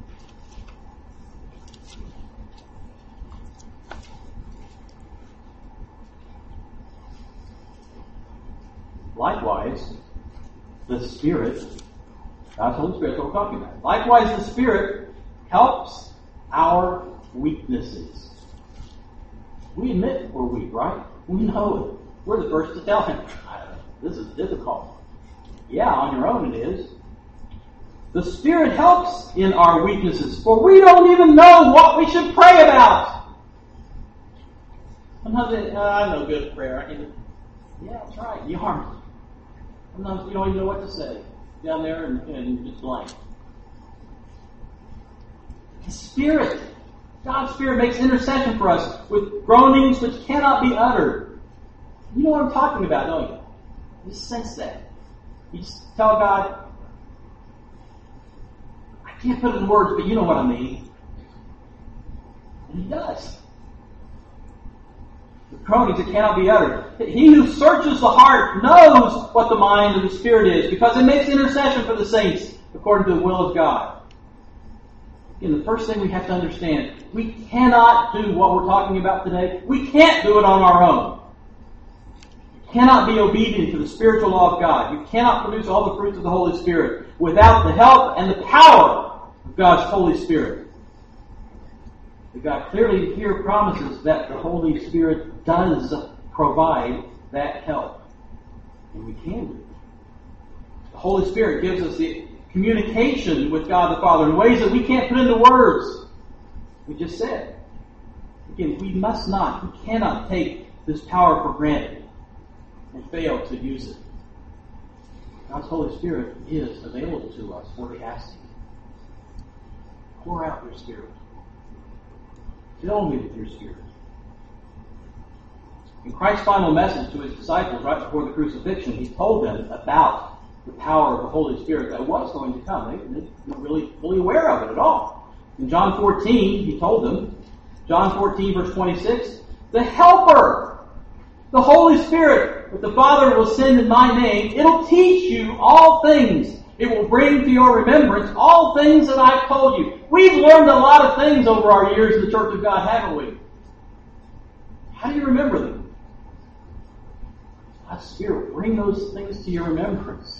Likewise, the Spirit, God's Holy Spirit, that's what we're talking about. Likewise, the Spirit helps our weaknesses. We admit we're weak, right? We know it. We're the first to tell Him, this is difficult. Yeah, on your own it is. The Spirit helps in our weaknesses, for we don't even know what we should pray about. Sometimes it, uh, I'm no good at prayer. I can, yeah, that's right. You aren't. Sometimes you don't even know what to say. Down there and, and just blank. The Spirit, God's Spirit makes intercession for us with groanings which cannot be uttered. You know what I'm talking about, don't you? You just sense that. You just tell God, I can't put it in words, but you know what I mean. And He does. The groanings that cannot be uttered. He who searches the heart knows what the mind of the Spirit is, because it makes intercession for the saints according to the will of God. Again, the first thing we have to understand, we cannot do what we're talking about today. We can't do it on our own. You cannot be obedient to the spiritual law of God. You cannot produce all the fruits of the Holy Spirit without the help and the power of God's Holy Spirit. But God clearly here promises that the Holy Spirit does provide that help. And we can do it. The Holy Spirit gives us the communication with God the Father in ways that we can't put into words. We just said. Again, we must not, we cannot take this power for granted and fail to use it. God's Holy Spirit is available to us for the asking. Pour out your Spirit. Fill me with your Spirit. In Christ's final message to His disciples right before the crucifixion, He told them about the power of the Holy Spirit that was going to come. They, they weren't really fully aware of it at all. In John fourteen, He told them, John fourteen, verse twenty-six, the Helper, the Holy Spirit, that the Father will send in my name, it'll teach you all things. It will bring to your remembrance all things that I've told you. We've learned a lot of things over our years in the Church of God, haven't we? How do you remember them? God's Spirit will bring those things to your remembrance.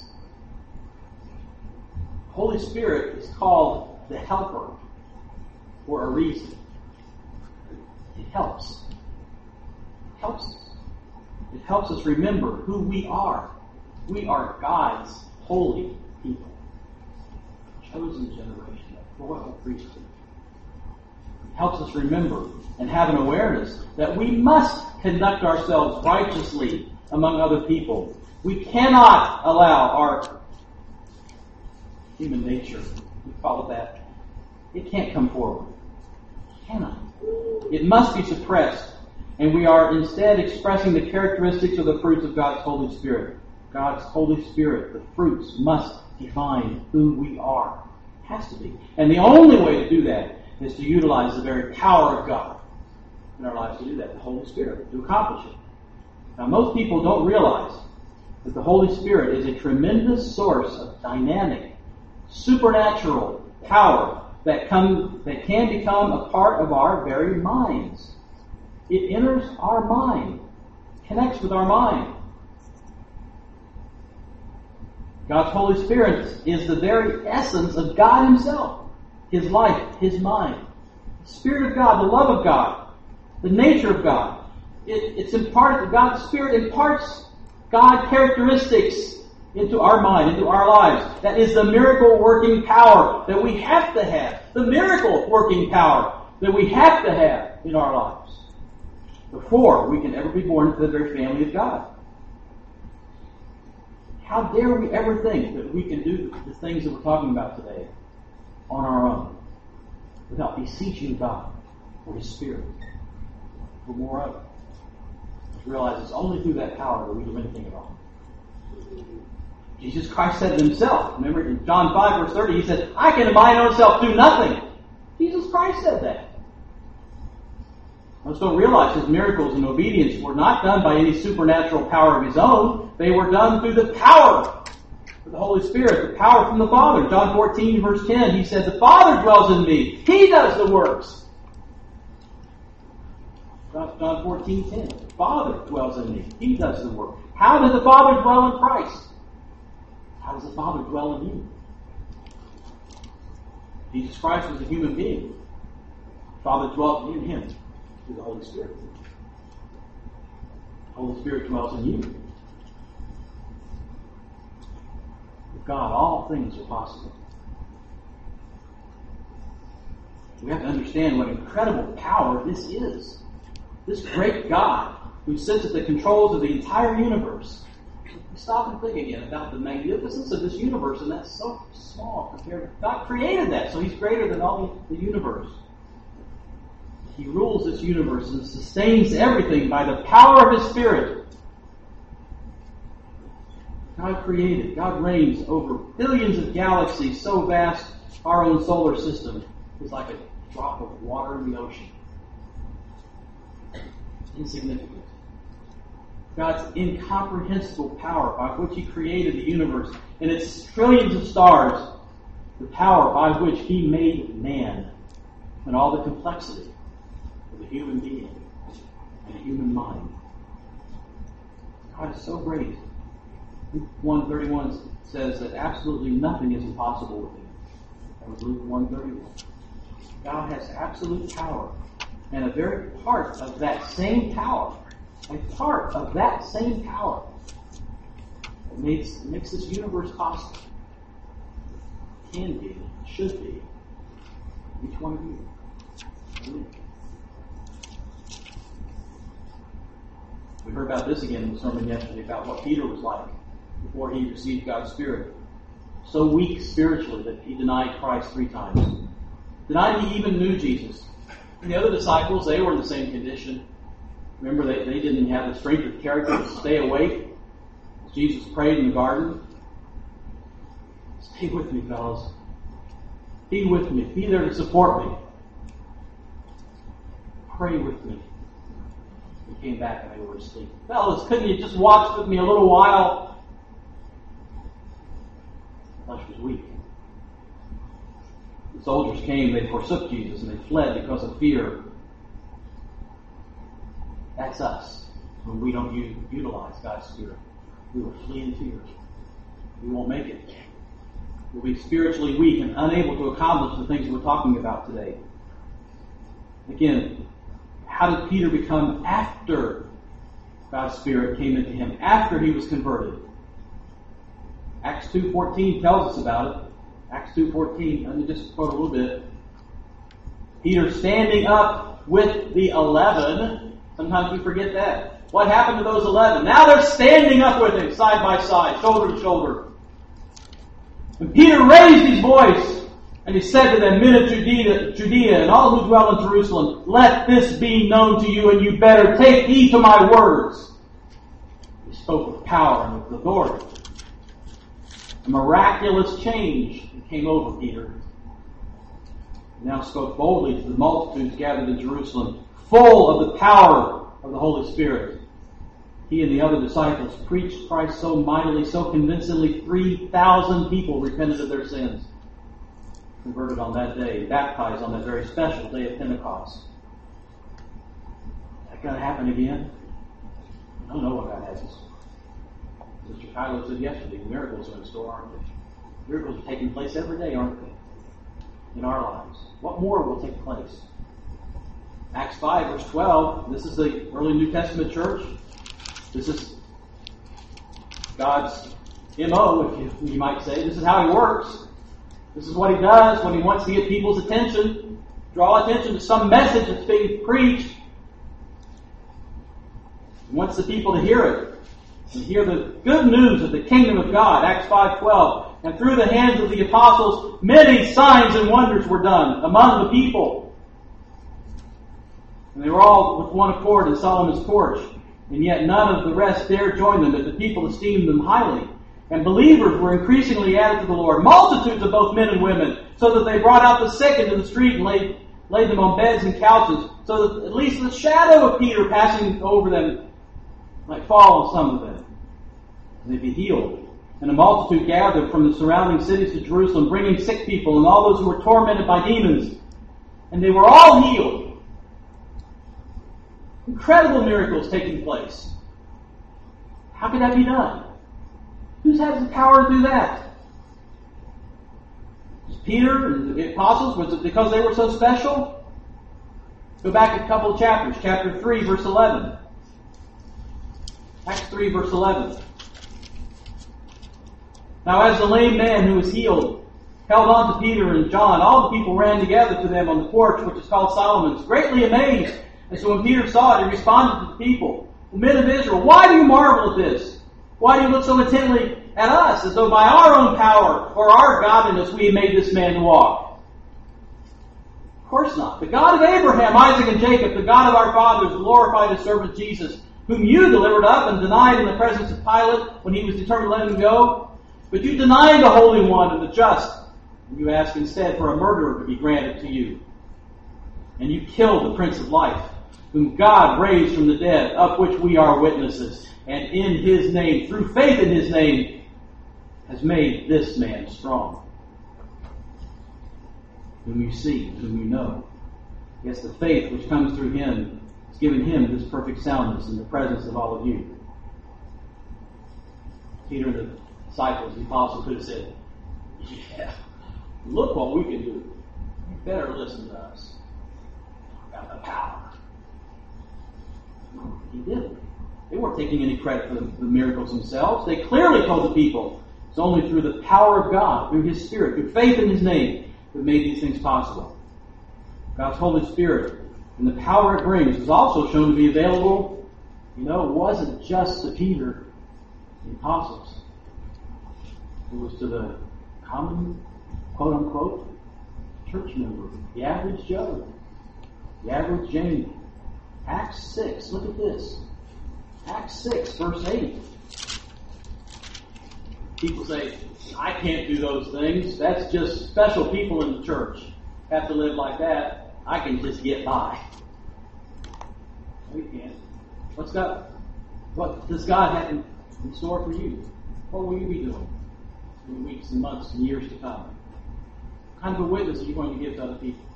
Holy Spirit is called the Helper for a reason. It helps. It helps us. It helps us remember who we are. We are God's holy people. Chosen generation, a royal priesthood. It helps us remember and have an awareness that we must conduct ourselves righteously among other people. We cannot allow our human nature, we call it that, it can't come forward. It cannot. It must be suppressed. And we are instead expressing the characteristics of the fruits of God's Holy Spirit. God's Holy Spirit, the fruits, must define who we are. It has to be. And the only way to do that is to utilize the very power of God in our lives to do that, the Holy Spirit, to accomplish it. Now, most people don't realize that the Holy Spirit is a tremendous source of dynamic, supernatural power that come that can become a part of our very minds. It enters our mind, connects with our mind. God's Holy Spirit is the very essence of God Himself, His life, His mind. The Spirit of God, the love of God, the nature of God. It, it's imparted, God's Spirit imparts God characteristics into our mind, into our lives. That is the miracle working power that we have to have. The miracle working power that we have to have in our lives before we can ever be born into the very family of God. How dare we ever think that we can do the things that we're talking about today on our own without beseeching God for His Spirit, for more of it. Just realize it's only through that power that we do anything at all. Jesus Christ said it Himself. Remember in John five verse thirty, He said, I can of mine own self do nothing. Jesus Christ said that. Most don't realize His miracles and obedience were not done by any supernatural power of His own. They were done through the power of the Holy Spirit, the power from the Father. John fourteen verse ten, He said, the Father dwells in me. He does the works. John fourteen ten, the Father dwells in me. He does the work. How does the Father dwell in Christ? How does the Father dwell in you? Jesus Christ was a human being. The Father dwelt in Him through the Holy Spirit. The Holy Spirit dwells in you. With God, all things are possible. We have to understand what incredible power this is. This great God who sits at the controls of the entire universe. Stop and think again about the magnificence of this universe, and that's so small compared to God created that, so He's greater than all the universe. He rules this universe and sustains everything by the power of His Spirit. God created, God reigns over billions of galaxies so vast our own solar system is like a drop of water in the ocean. Insignificant. God's incomprehensible power by which He created the universe and its trillions of stars, the power by which He made man and all the complexity of a human being and a human mind. God is so great. Luke one thirty-one says that absolutely nothing is impossible with Him. That was Luke one thirty-one. God has absolute power, and a very part of that same power A part of that same power that makes, makes this universe possible. Can be, should be, each one of you. We heard about this again in the sermon yesterday about what Peter was like before he received God's Spirit. So weak spiritually that he denied Christ three times. Denied he even knew Jesus. And the other disciples, they were in the same condition. Remember, they, they didn't have the strength of character to stay awake. Jesus prayed in the garden. Stay with me, fellas. Be with me. Be there to support me. Pray with me. He came back and they were asleep. Fellas, couldn't you just watch with me a little while? Flesh was weak. The soldiers came, they forsook Jesus, and they fled because of fear. That's us when we don't use, utilize God's Spirit. We will flee in fear. We won't make it. We'll be spiritually weak and unable to accomplish the things we're talking about today. Again, how did Peter become after God's Spirit came into him, after he was converted? Acts two fourteen tells us about it. Acts two fourteen, let me just quote a little bit. Peter standing up with the eleven. Sometimes we forget that. What happened to those eleven? Now they're standing up with him, side by side, shoulder to shoulder. And Peter raised his voice, and he said to them, Men of Judea, Judea and all who dwell in Jerusalem, let this be known to you, and you better take heed to my words. He spoke with power and with authority. A miraculous change came over Peter. He now spoke boldly to the multitudes gathered in Jerusalem, full of the power of the Holy Spirit. he and the other disciples preached Christ so mightily, so convincingly, three thousand people repented of their sins. Converted on that day, baptized on that very special day of Pentecost. Is that going to happen again? I don't know what God has in store. Mister Kylo said yesterday, miracles are in store, aren't they? Miracles are taking place every day, aren't they? In our lives. What more will take place? Acts five, verse twelve. This is the early New Testament church. This is God's M O, if you, you might say. This is how He works. This is what He does when He wants to get people's attention, draw attention to some message that's being preached. He wants the people to hear it, and hear the good news of the kingdom of God. Acts five twelve. And through the hands of the apostles, many signs and wonders were done among the people. And they were all with one accord in Solomon's porch. And yet none of the rest dared join them, but the people esteemed them highly. And believers were increasingly added to the Lord, multitudes of both men and women, so that they brought out the sick into the street and laid, laid them on beds and couches, so that at least the shadow of Peter passing over them might fall on some of them, and they'd be healed. And a multitude gathered from the surrounding cities to Jerusalem, bringing sick people and all those who were tormented by demons. And they were all healed. Incredible miracles taking place. How could that be done? Who's had the power to do that? Was Peter and the apostles? Was it because they were so special? Go back a couple of chapters. Chapter three, verse eleven. Acts three, verse eleven. Now as the lame man who was healed held on to Peter and John, all the people ran together to them on the porch, which is called Solomon's, greatly amazed. And so when Peter saw it, he responded to the people, "The men of Israel, why do you marvel at this? Why do you look so intently at us, as though by our own power or our godliness we have made this man to walk?" Of course not. The God of Abraham, Isaac, and Jacob, the God of our fathers, glorified His servant Jesus, whom you delivered up and denied in the presence of Pilate when he was determined to let him go. But you denied the Holy One and the just, and you asked instead for a murderer to be granted to you. And you killed the Prince of Life, whom God raised from the dead, of which we are witnesses, and in His name, through faith in His name, has made this man strong, whom you see, whom you know. Yes, the faith which comes through Him has given Him this perfect soundness in the presence of all of you. Peter and the disciples, the apostles, could have said, "Yeah, look what we can do. You better listen to us. We've got the power." No, He didn't. They weren't taking any credit for the, the miracles themselves. They clearly told the people it's only through the power of God, through His Spirit, through faith in His name, that made these things possible. God's Holy Spirit and the power it brings is also shown to be available. You know, it wasn't just to Peter and the apostles. It was to the common, quote-unquote, church member, the average Joe, the average Jane. Acts six, look at this. Acts six, verse eight. People say, "I can't do those things. That's just special people in the church have to live like that. I can just get by." No, you can't. What's God? What does God have in, in store for you? What will you be doing in the weeks and months and years to come? What kind of a witness are you going to give to other people?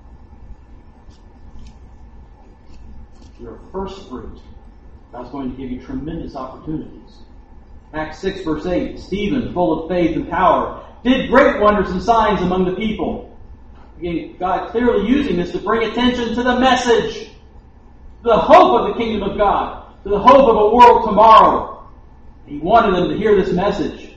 You're a first fruit. God's going to give you tremendous opportunities. Acts six, verse eight. Stephen, full of faith and power, did great wonders and signs among the people. Again, God clearly using this to bring attention to the message, to the hope of the kingdom of God, to the hope of a world tomorrow. He wanted them to hear this message.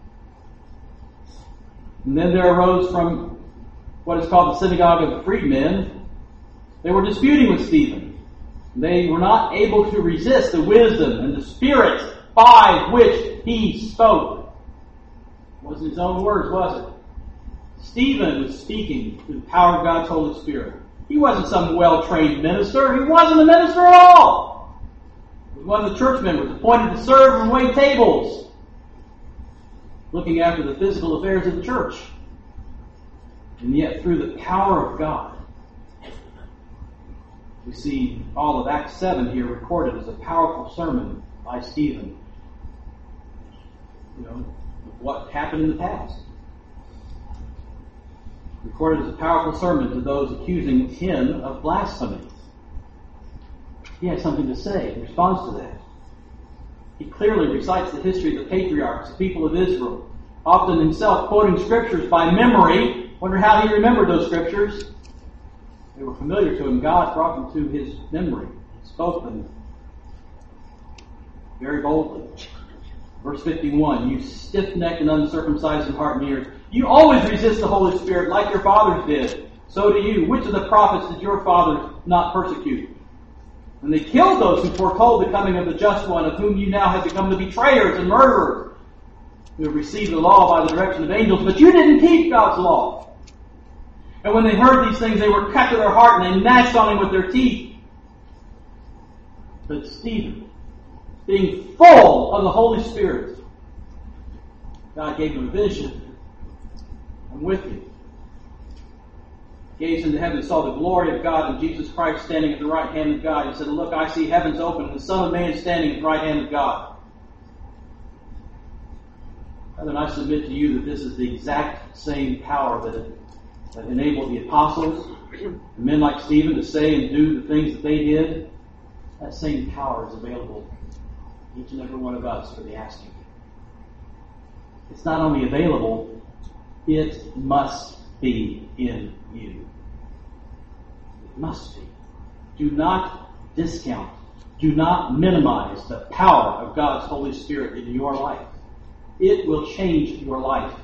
And then there arose from what is called the synagogue of the freedmen. They were disputing with Stephen. They were not able to resist the wisdom and the spirit by which he spoke. It wasn't his own words, was it? Stephen was speaking through the power of God's Holy Spirit. He wasn't some well-trained minister. He wasn't a minister at all. He was one of the church members appointed to serve and wait tables, looking after the physical affairs of the church. And yet, through the power of God, we see all of Acts seven here recorded as a powerful sermon by Stephen. You know, what happened in the past. Recorded as a powerful sermon to those accusing him of blasphemy. He has something to say in response to that. He clearly recites the history of the patriarchs, the people of Israel, often himself quoting scriptures by memory. Wonder how he remembered those scriptures. They were familiar to him. God brought them to his memory. He spoke them very boldly. Verse fifty-one, you stiff-necked and uncircumcised in heart and ears. You always resist the Holy Spirit like your fathers did. So do you. Which of the prophets did your fathers not persecute? And they killed those who foretold the coming of the just one, of whom you now have become the betrayers and murderers, who have received the law by the direction of angels. But you didn't keep God's law. And when they heard these things, they were cut to their heart, and they gnashed on him with their teeth. But Stephen, being full of the Holy Spirit, God gave him a vision. I'm with you. Gazed into heaven, saw the glory of God and Jesus Christ standing at the right hand of God. He said, look, I see heavens open and the Son of Man standing at the right hand of God. Brethren, I submit to you that this is the exact same power that, that enabled the apostles and men like Stephen to say and do the things that they did. That same power is available to each and every one of us for the asking. It's not only available, it must be in you. It must be. Do not discount, do not minimize the power of God's Holy Spirit in your life. It will change your life.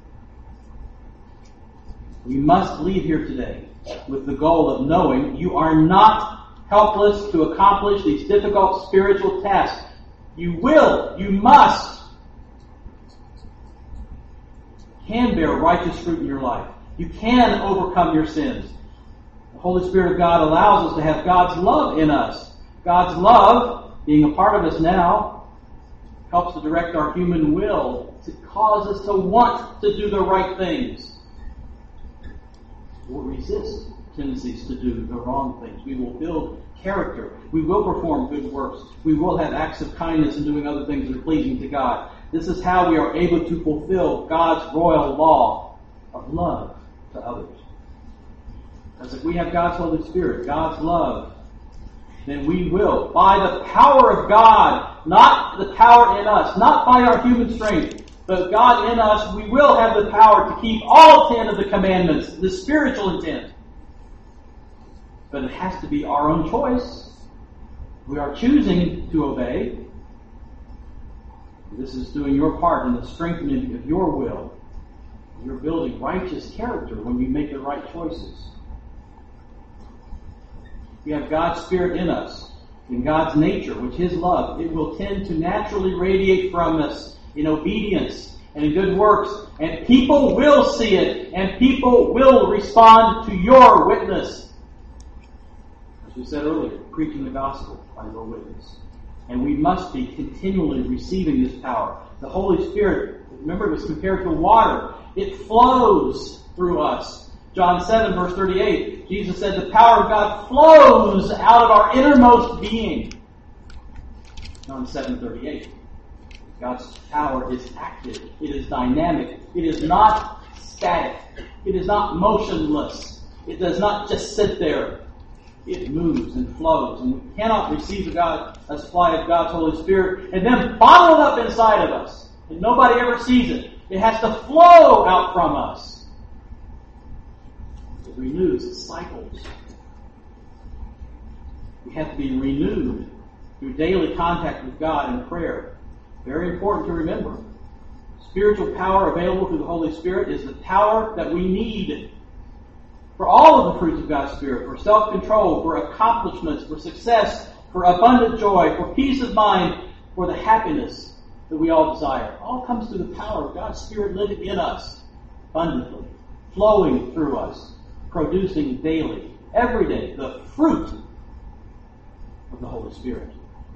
We must leave here today with the goal of knowing you are not helpless to accomplish these difficult spiritual tasks. You will, you must, can bear righteous fruit in your life. You can overcome your sins. The Holy Spirit of God allows us to have God's love in us. God's love, being a part of us now, helps to direct our human will to cause us to want to do the right things. We'll resist tendencies to do the wrong things. We will build character. We will perform good works. We will have acts of kindness and doing other things that are pleasing to God. This is how we are able to fulfill God's royal law of love to others. Because if we have God's Holy Spirit, God's love, then we will, by the power of God, not the power in us, not by our human strength, but God in us, we will have the power to keep all ten of the commandments, the spiritual intent. But it has to be our own choice. We are choosing to obey. This is doing your part in the strengthening of your will. You're building righteous character when we make the right choices. We have God's Spirit in us, in God's nature, which His love, it will tend to naturally radiate from us in obedience and in good works. And people will see it, and people will respond to your witness. As we said earlier, preaching the gospel by your witness. And we must be continually receiving this power. The Holy Spirit, remember, it was compared to water. It flows through us. John seven, verse thirty-eight, Jesus said the power of God flows out of our innermost being. John seven, thirty-eight. God's power is active. It is dynamic. It is not static. It is not motionless. It does not just sit there. It moves and flows. And we cannot receive a, God, a supply of God's Holy Spirit and then bottle it up inside of us. And nobody ever sees it. It has to flow out from us. It renews, it cycles. We have to be renewed through daily contact with God and prayer. Very important to remember. Spiritual power available through the Holy Spirit is the power that we need for all of the fruits of God's Spirit, for self-control, for accomplishments, for success, for abundant joy, for peace of mind, for the happiness that we all desire. It all comes through the power of God's Spirit living in us abundantly, flowing through us, producing daily, every day, the fruit of the Holy Spirit.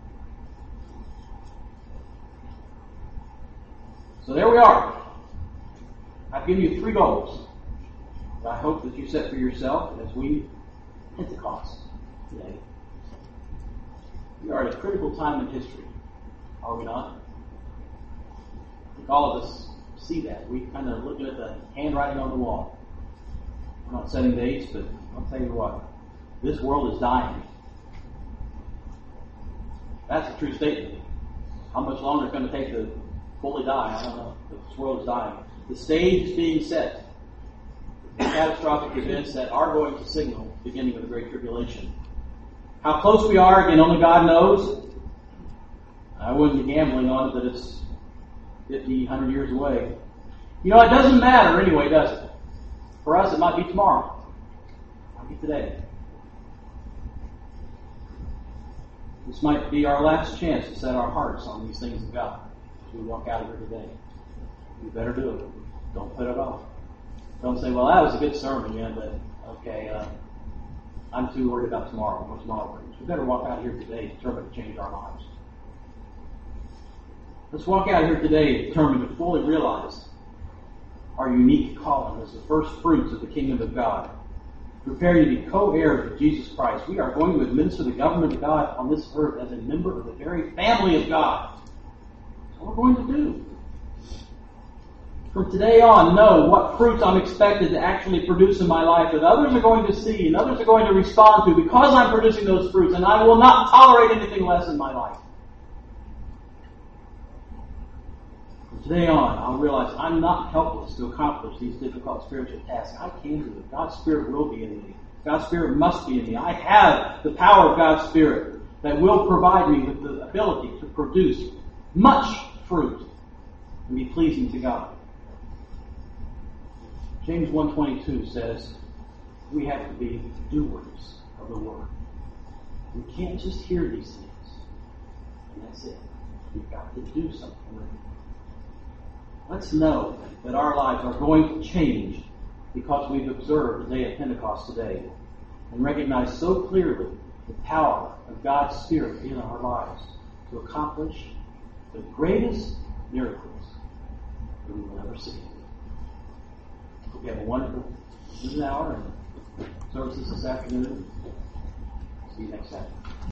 So there we are. I've given you three goals that I hope that you set for yourself as we Pentecost today. We are at a critical time in history. Are we not? I think all of us see that. We kind of look at the handwriting on the wall. I'm not setting dates, but I'll tell you what. This world is dying. That's a true statement. How much longer it's going to take to fully die, I don't know. But this world is dying. The stage is being set. The catastrophic events that are going to signal the beginning of the Great Tribulation. How close we are, again, only God knows. I wouldn't be gambling on it that it's fifty, one hundred years away. You know, it doesn't matter anyway, does it? For us, it might be tomorrow. It might be today. This might be our last chance to set our hearts on these things of God as we walk out of here today. We better do it. Don't put it off. Don't say, well, that was a good sermon, yeah, but, okay, uh, I'm too worried about tomorrow. What tomorrow brings. We better walk out here today determined to change our lives. Let's walk out here today determined to fully realize our unique calling as the first fruits of the kingdom of God. Prepare you to be co-heirs with Jesus Christ. We are going to administer the government of God on this earth as a member of the very family of God. That's what we're going to do. From today on, know what fruits I'm expected to actually produce in my life that others are going to see and others are going to respond to because I'm producing those fruits, and I will not tolerate anything less in my life. From today on, I'll realize I'm not helpless to accomplish these difficult spiritual tasks. I can do it. God's Spirit will be in me. God's Spirit must be in me. I have the power of God's Spirit that will provide me with the ability to produce much fruit and be pleasing to God. James one twenty-two says we have to be doers of the word. We can't just hear these things and that's it. We've got to do something with it. Let's know that our lives are going to change because we've observed the day of Pentecost today and recognize so clearly the power of God's Spirit in our lives to accomplish the greatest miracles that we will ever see. Hope you have a wonderful noon hour and services this afternoon. See you next Saturday.